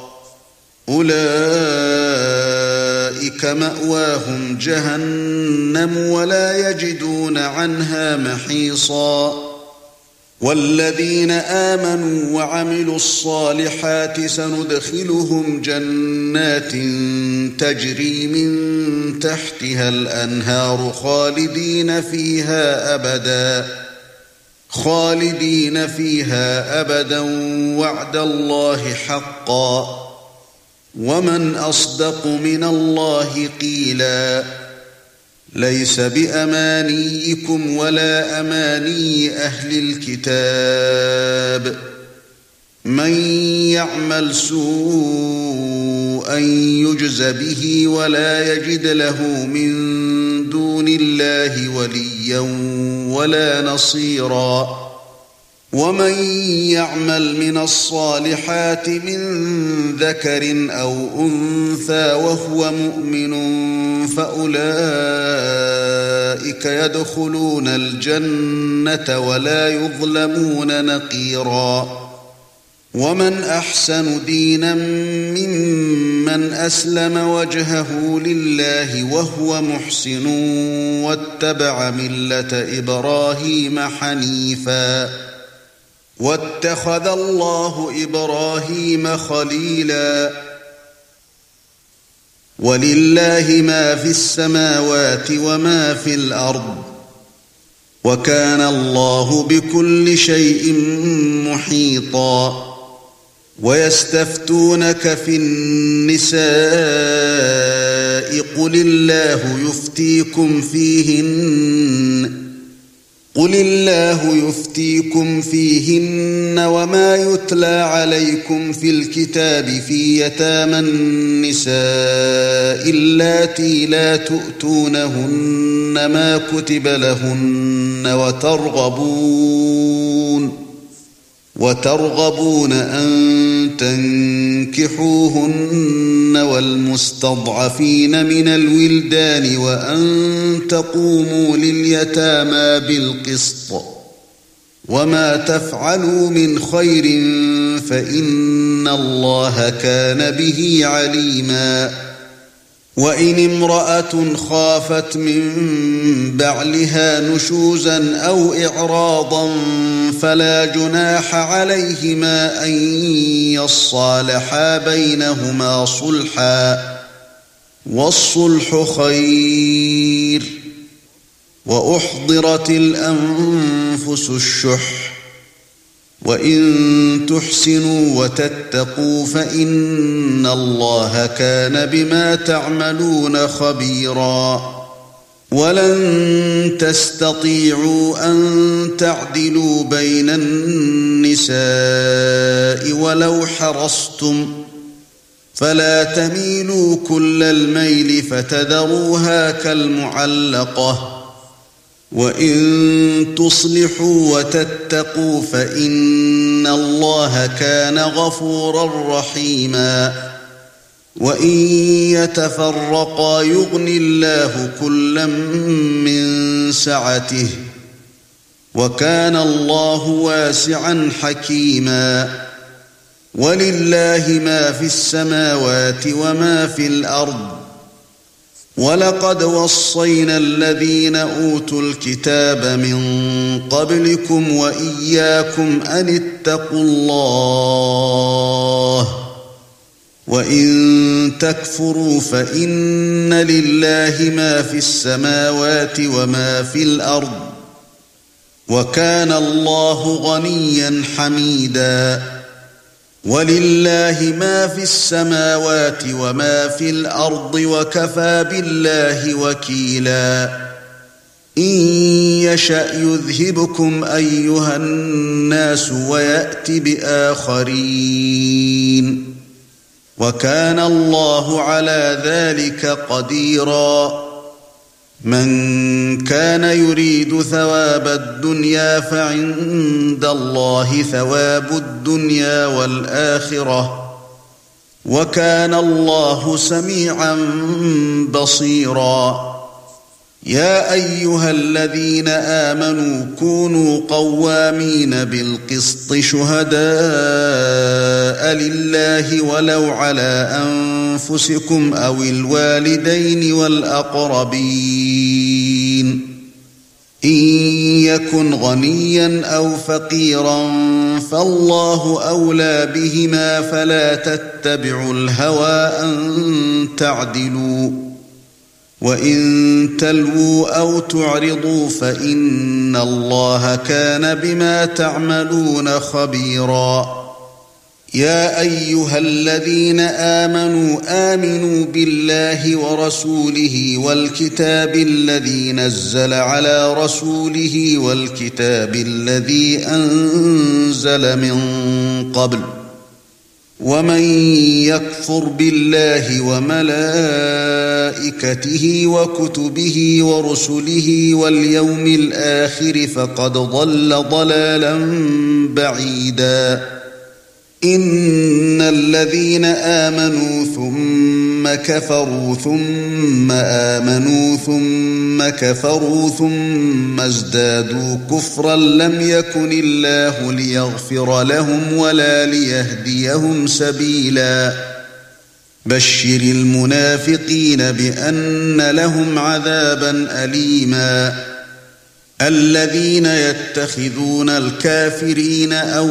أولئك مأواهم جهنم ولا يجدون عنها محيصا والذين آمنوا وعملوا الصالحات سندخلهم جنات تجري من تحتها الأنهار خالدين فيها أبدا خالدين فيها أبدا وعد الله حقا ومن أصدق من الله قيلا ليس بأمانيكم ولا أماني أهل الكتاب من يعمل سوءا يجز به ولا يجد له من دون الله وليا ولا نصيرا ومن يعمل من الصالحات من ذكر أو أنثى وهو مؤمن فأولئك يدخلون الجنة ولا يظلمون نقيرا ومن أحسن دينا ممن أسلم وجهه لله وهو محسن واتبع ملة إبراهيم حنيفا واتخذ الله إبراهيم خليلا ولله ما في السماوات وما في الأرض وكان الله بكل شيء محيطا ويستفتونك في النساء قل الله يفتيكم فيهن قل الله يفتيكم فيهن وما يتلى عليكم في الكتاب في يتامى النساء اللاتي لا تؤتونهن ما كتب لهن وترغبون وترغبون أن تنكحوهن والمستضعفين من الولدان وأن تقوموا لليتامى بالقسط وما تفعلوا من خير فإن الله كان به عليما وإن امرأة خافت من بعلها نشوزا أو إعراضا فلا جناح عليهما أن يصالحا بينهما صلحا والصلح خير وأحضرت الأنفس الشح وإن تحسنوا وتتقوا فإن الله كان بما تعملون خبيرا ولن تستطيعوا أن تعدلوا بين النساء ولو حرصتم فلا تميلوا كل الميل فتذروها كالمعلقة وإن تصلحوا وتتقوا فإن الله كان غفورا رحيما وإن يتفرقا يغن الله كلا من سعته وكان الله واسعا حكيما ولله ما في السماوات وما في الأرض وَلَقَدْ وَصَّيْنَا الَّذِينَ أُوتُوا الْكِتَابَ مِنْ قَبْلِكُمْ وَإِيَّاكُمْ أَنِ اتَّقُوا اللَّهَ وَإِنْ تَكْفُرُوا فَإِنَّ لِلَّهِ مَا فِي السَّمَاوَاتِ وَمَا في الْأَرْضِ وَكَانَ اللَّهُ غَنِيًّا حَمِيدًا وَلِلَّهِ مَا فِي السَّمَاوَاتِ وَمَا في الْأَرْضِ وَكَفَى بِاللَّهِ وَكِيلًا إِن يَشَأْ يُذْهِبْكُمْ أَيُّهَا النَّاسُ وَيَأْتِ بِآخَرِينَ وَكَانَ اللَّهُ عَلَى ذَلِكَ قَدِيرًا مَنْ كَانَ يُرِيدُ ثَوَابَ الدُّنْيَا فَعِندَ اللَّهِ ثَوَابُ الدُّنْيَا وَالْآخِرَةِ وَكَانَ اللَّهُ سَمِيعًا بَصِيرًا يَا أَيُّهَا الَّذِينَ آمَنُوا كُونُوا قَوَّامِينَ بِالْقِسْطِ شُهَدَاءَ لِلَّهِ وَلَوْ عَلَى أَنفُسِكُمْ أَوِ الْوَالِدَيْنِ وَالْأَقْرَبِينَ إِن يَكُنْ غَنِيًّا أَوْ فَقِيرًا فَاللَّهُ أَوْلَى بِهِمَا فَلَا تَتَّبِعُوا الْهَوَى أَن تَعْدِلُوا وَإِن تَلْوُوا أَوْ تُعْرِضُوا فَإِنَّ اللَّهَ كَانَ بِمَا تَعْمَلُونَ خَبِيرًا يَا أَيُّهَا الَّذِينَ آمَنُوا آمِنُوا بِاللَّهِ وَرَسُولِهِ وَالْكِتَابِ الَّذِي نَزَّلَ عَلَى رَسُولِهِ وَالْكِتَابِ الَّذِي أَنزَلَ مِن قَبْلُ وَمَن يَكْفُرْ بِاللَّهِ وَمَلَائِكَتِهِ وَكُتُبِهِ وَرُسُلِهِ وَالْيَوْمِ الْآخِرِ فَقَدْ ضَلَّ ضَلَالًا بَعِيدًا إِنَّ الَّذِينَ آمَنُوا ثُمَّ كَفَرُوا ثُمَّ آمَنُوا ثُمَّ كَفَرُوا ثُمَّ ازْدَادُوا كُفْرًا لَّمْ يَكُنِ اللَّهُ لِيَغْفِرَ لَهُمْ وَلَا لِيَهْدِيَهُمْ سَبِيلًا بَشِّرِ الْمُنَافِقِينَ بِأَنَّ لَهُمْ عَذَابًا أَلِيمًا الَّذِينَ يَتَّخِذُونَ الْكَافِرِينَ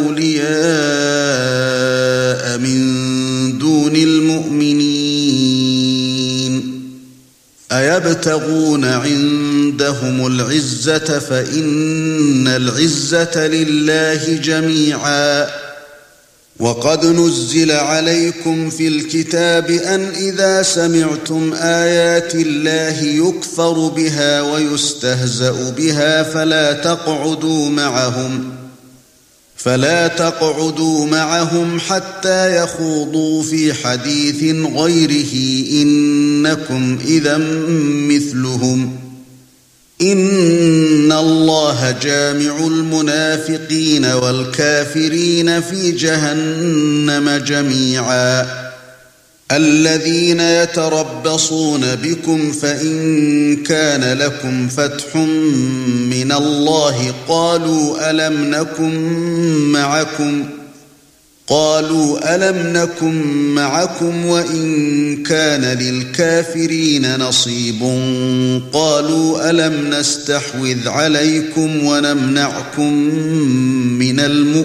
أَوْلِيَاءَ مِن دُونِ الْمُؤْمِنِينَ أَيَبْتَغُونَ عِندَهُمُ الْعِزَّةَ فَإِنَّ الْعِزَّةَ لِلَّهِ جَمِيعًا وَقَدْ نُزِّلَ عَلَيْكُمْ فِي الْكِتَابِ أَنْ إِذَا سَمِعْتُمْ آيَاتِ اللَّهِ يُكْفَرُ بِهَا وَيُسْتَهْزَأُ بِهَا فَلَا تَقْعُدُوا مَعَهُمْ فَلَا تَقْعُدُوا مَعَهُمْ حَتَّى يَخُوضُوا فِي حَدِيثٍ غَيْرِهِ إِنَّكُمْ إِذًا مِثْلُهُمْ إِنَّ اللَّهَ جَامِعُ الْمُنَافِقِينَ وَالْكَافِرِينَ فِي جَهَنَّمَ جَمِيعًا الَّذِينَ يَتَرَبَّصُونَ بِكُمْ فَإِن كَانَ لَكُمْ فَتْحٌ مِّنَ اللَّهِ قَالُوا أَلَمْ نَكُن مَّعَكُمْ قالوا ألم نكن معكم وإن كان للكافرين نصيب قالوا ألم نستحوذ عليكم ونمنعكم من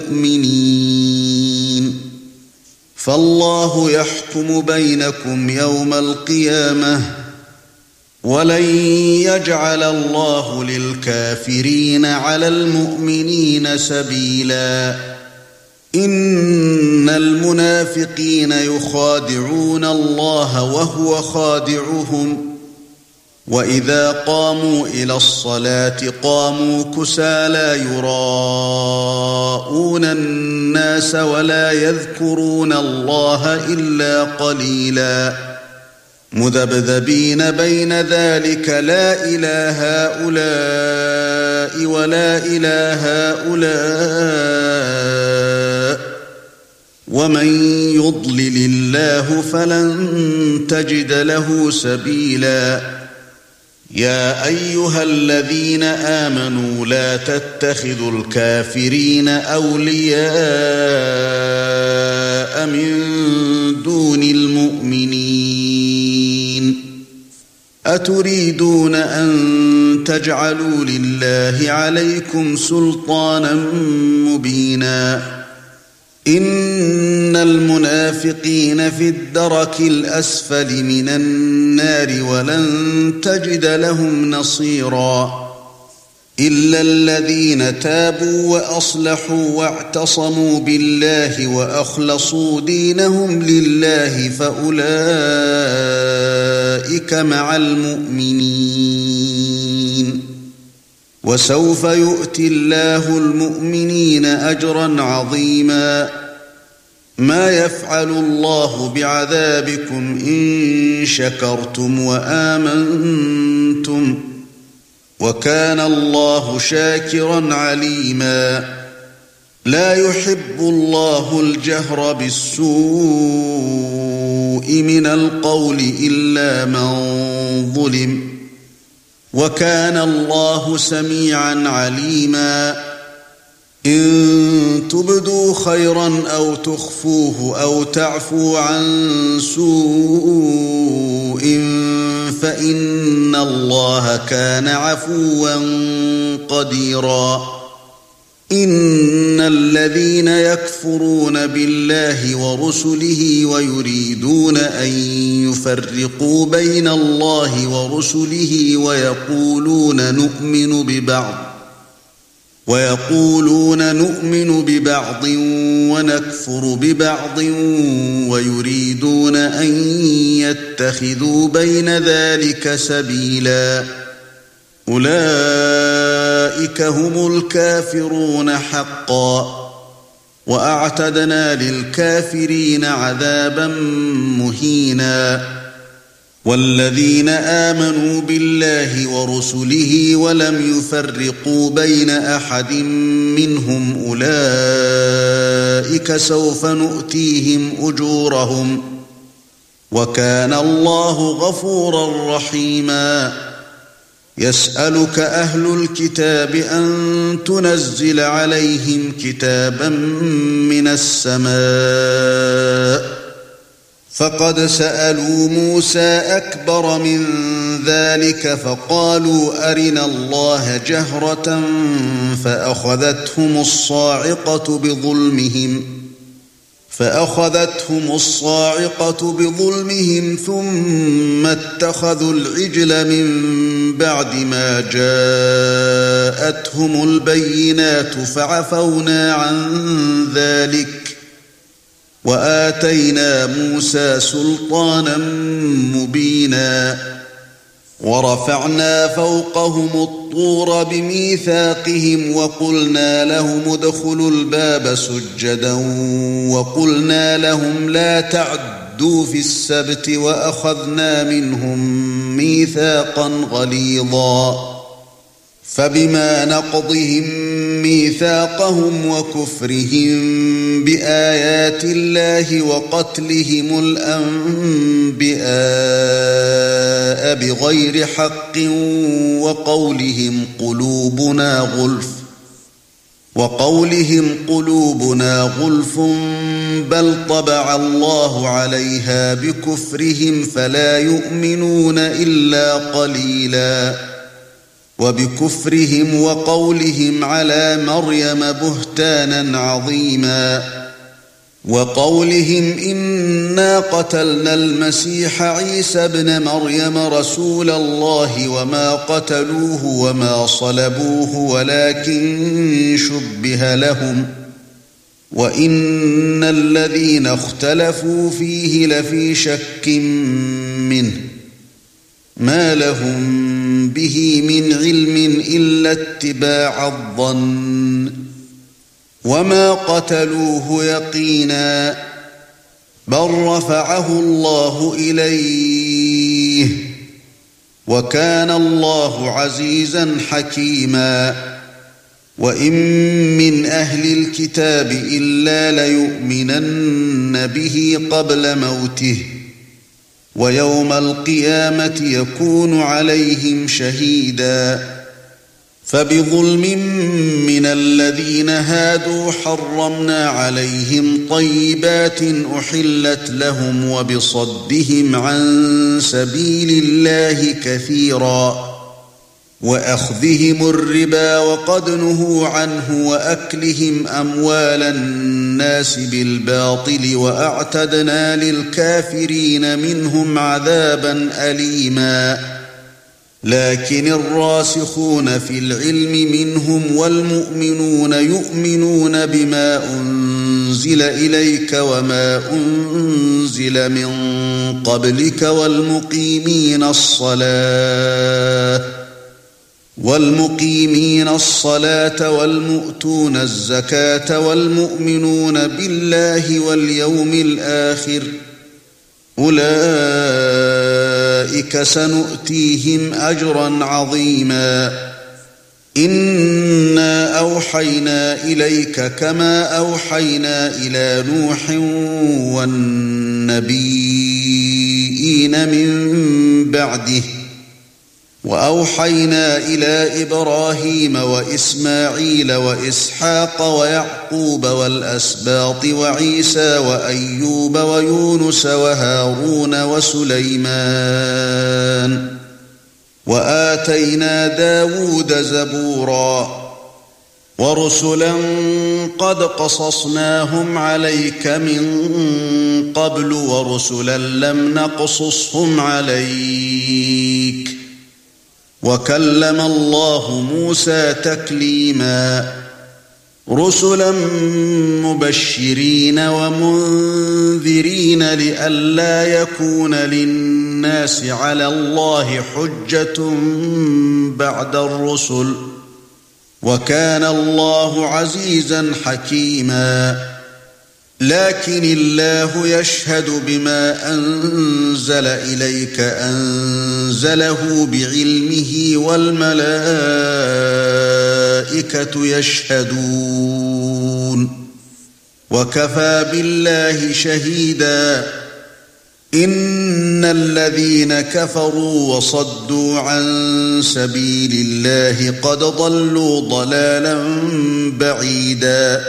المؤمنين فالله يحكم بينكم يوم القيامة ولن يجعل الله للكافرين على المؤمنين سبيلا إن المنافقين يخادعون الله وهو خادعهم وإذا قاموا إلى الصلاة قاموا كسالى يراءون الناس ولا يذكرون الله إلا قليلا مذبذبين بين ذلك لا إله هؤلاء ولا إله هؤلاء ومن يضلل الله فلن تجد له سبيلا يا أيها الذين آمنوا لا تتخذوا الكافرين أولياء من دون المؤمنين أتريدون أن تجعلوا لله عليكم سلطانا مبينا إن المنافقين في الدرك الأسفل من النار ولن تجد لهم نصيرا إلا الذين تابوا وأصلحوا واعتصموا بالله وأخلصوا دينهم لله فأولئك مع المؤمنين وسوف يؤتي الله المؤمنين أجرا عظيما ما يفعل الله بعذابكم إن شكرتم وآمنتم وكان الله شاكرا عليما لا يحب الله الجهر بالسوء من القول إلا من ظلم وكان الله سميعا عليما إن تبدوا خيرا أو تخفوه أو تعفو عن سوء فإن الله كان عفوا قديرا إن الذين يكفرون بالله ورسله ويريدون أن يفرقوا بين الله ورسله ويقولون نؤمن ببعض ويقولون نؤمن ببعض ونكفر ببعض ويريدون أن يتخذوا بين ذلك سبيلا أولئك هم الكافرون حقا وأعتدنا للكافرين عذابا مهينا والذين آمنوا بالله ورسله ولم يفرقوا بين أحد منهم أولئك سوف نؤتيهم أجورهم وكان الله غفورا رحيما يسألك أهل الكتاب أن تنزل عليهم كتابا من السماء فقد سألوا موسى أكبر من ذلك فقالوا أرنا الله جهرة فأخذتهم الصاعقة بظلمهم فأخذتهم الصاعقة بظلمهم ثم اتخذوا العجل من بعد ما جاءتهم البينات فعفونا عن ذلك وآتينا موسى سلطانا مبينا ورفعنا فوقهم الطور بميثاقهم وقلنا لهم ادخلوا الباب سجدا وقلنا لهم لا تعدوا في السبت وأخذنا منهم ميثاقا غليظا فبما نقضهم ميثاقهم وكفرهم بآيات الله وقتلهم الأنبياء بغير حق وقولهم قلوبنا غلف وقولهم قلوبنا غلف بل طبع الله عليها بكفرهم فلا يؤمنون إلا قليلا وبكفرهم وقولهم على مريم بهتانا عظيما وقولهم إنا قتلنا المسيح عيسى ابن مريم رسول الله وما قتلوه وما صلبوه ولكن شبه لهم وإن الذين اختلفوا فيه لفي شك منه ما لهم به من علم إلا اتباع الظن وما قتلوه يقينا بل رفعه الله إليه وكان الله عزيزا حكيما وإن من أهل الكتاب إلا ليؤمنن به قبل موته ويوم القيامة يكون عليهم شهيدا فبظلم من الذين هادوا حرمنا عليهم طيبات أحلت لهم وبصدهم عن سبيل الله كثيرا وأخذهم الربا وقد نهوا عنه وأكلهم أموال الناس بالباطل وأعتدنا للكافرين منهم عذابا أليما لكن الراسخون في العلم منهم والمؤمنون يؤمنون بما أنزل إليك وما أنزل من قبلك والمقيمين الصلاة والمقيمين الصلاة والمؤتون الزكاة والمؤمنون بالله واليوم الآخر أولئك سنؤتيهم أجرا عظيما إنا أوحينا إليك كما أوحينا إلى نوح والنبيين من بعده وأوحينا إلى إبراهيم وإسماعيل وإسحاق ويعقوب والأسباط وعيسى وأيوب ويونس وهارون وسليمان وآتينا داود زبورا ورسلا قد قصصناهم عليك من قبل ورسلا لم نقصصهم عليك وكلم الله موسى تكليما رسلا مبشرين ومنذرين لئلا يكون للناس على الله حجة بعد الرسل وكان الله عزيزا حكيما لكن الله يشهد بما أنزل إليك أنزله بعلمه والملائكة يشهدون وكفى بالله شهيدا إن الذين كفروا وصدوا عن سبيل الله قد ضلوا ضلالا بعيدا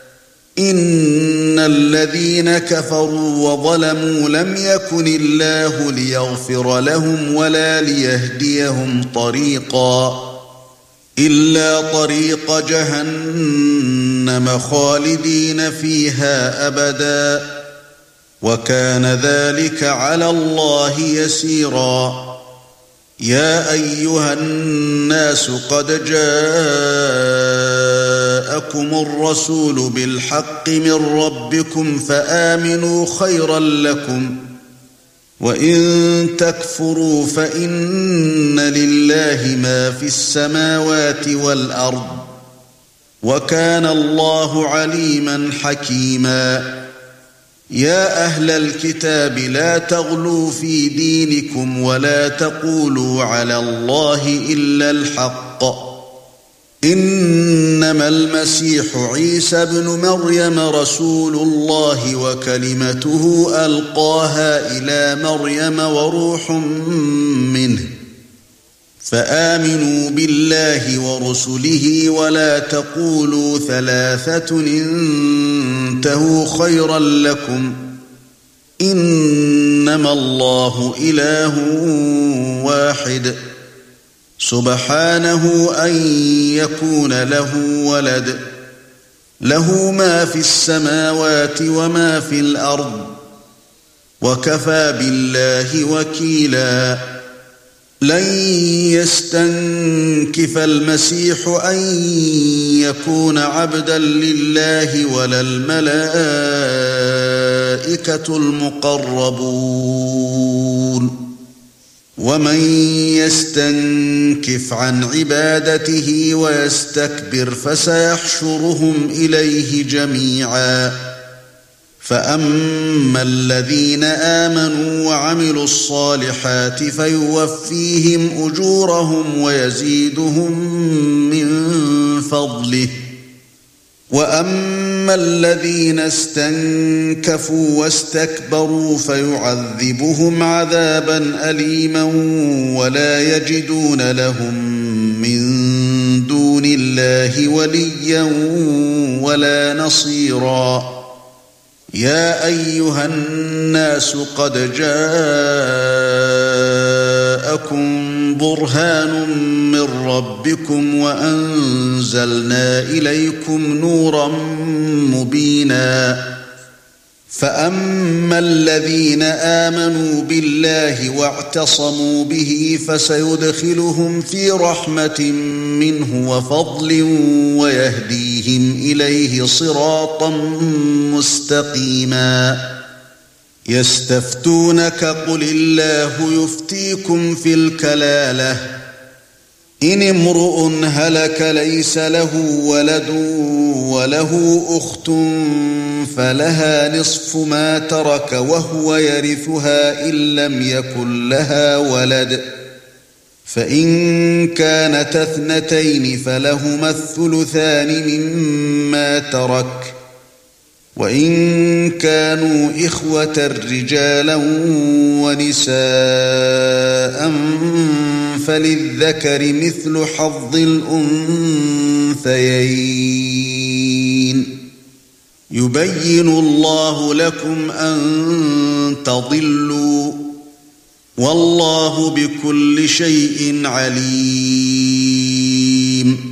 إن الذين كفروا وظلموا لم يكن الله ليغفر لهم ولا ليهديهم طريقا إلا طريق جهنم خالدين فيها أبدا وكان ذلك على الله يسيرا يا أيها الناس قد جاءكم الرسول بالحق من ربكم فآمنوا خيرا لكم وإن تكفروا فإن لله ما في السماوات والأرض وكان الله عليما حكيما يا أهل الكتاب لا تغلوا في دينكم ولا تقولوا على الله إلا الحق إنما المسيح عيسى ابن مريم رسول الله وكلمته ألقاها إلى مريم وروح منه فآمنوا بالله ورسله ولا تقولوا ثلاثة انتهوا خيرا لكم إنما الله إله واحد سبحانه أن يكون له ولد له ما في السماوات وما في الأرض وكفى بالله وكيلا لن يستنكف المسيح أن يكون عبدا لله ولا الملائكة المقربون ومن يستنكف عن عبادته ويستكبر فسيحشرهم إليه جميعا فأما الذين آمنوا وعملوا الصالحات فيوفيهم أجورهم ويزيدهم من فضله وأما الذين استنكفوا واستكبروا فيعذبهم عذابا أليما ولا يجدون لهم من دون بالله وليا ولا نصيرا يا أيها الناس قد جاءكم برهان من ربكم وأنزلنا إليكم نورا مبينا فأما الذين آمنوا بالله واعتصموا به فسيدخلهم في رحمة منه وفضل ويهديهم إليه صراطا مستقيما يستفتونك قل الله يفتيكم في الكلالة إن امرؤ هلك ليس له ولد وله أخت فلها نصف ما ترك وهو يرثها إن لم يكن لها ولد فإن كانت اثنتين فلهما الثلثان مما ترك وإن كانوا إخوة رجالا ونساء فللذكر مثل حظ الأنثيين يبين الله لكم أن تضلوا والله بكل شيء عليم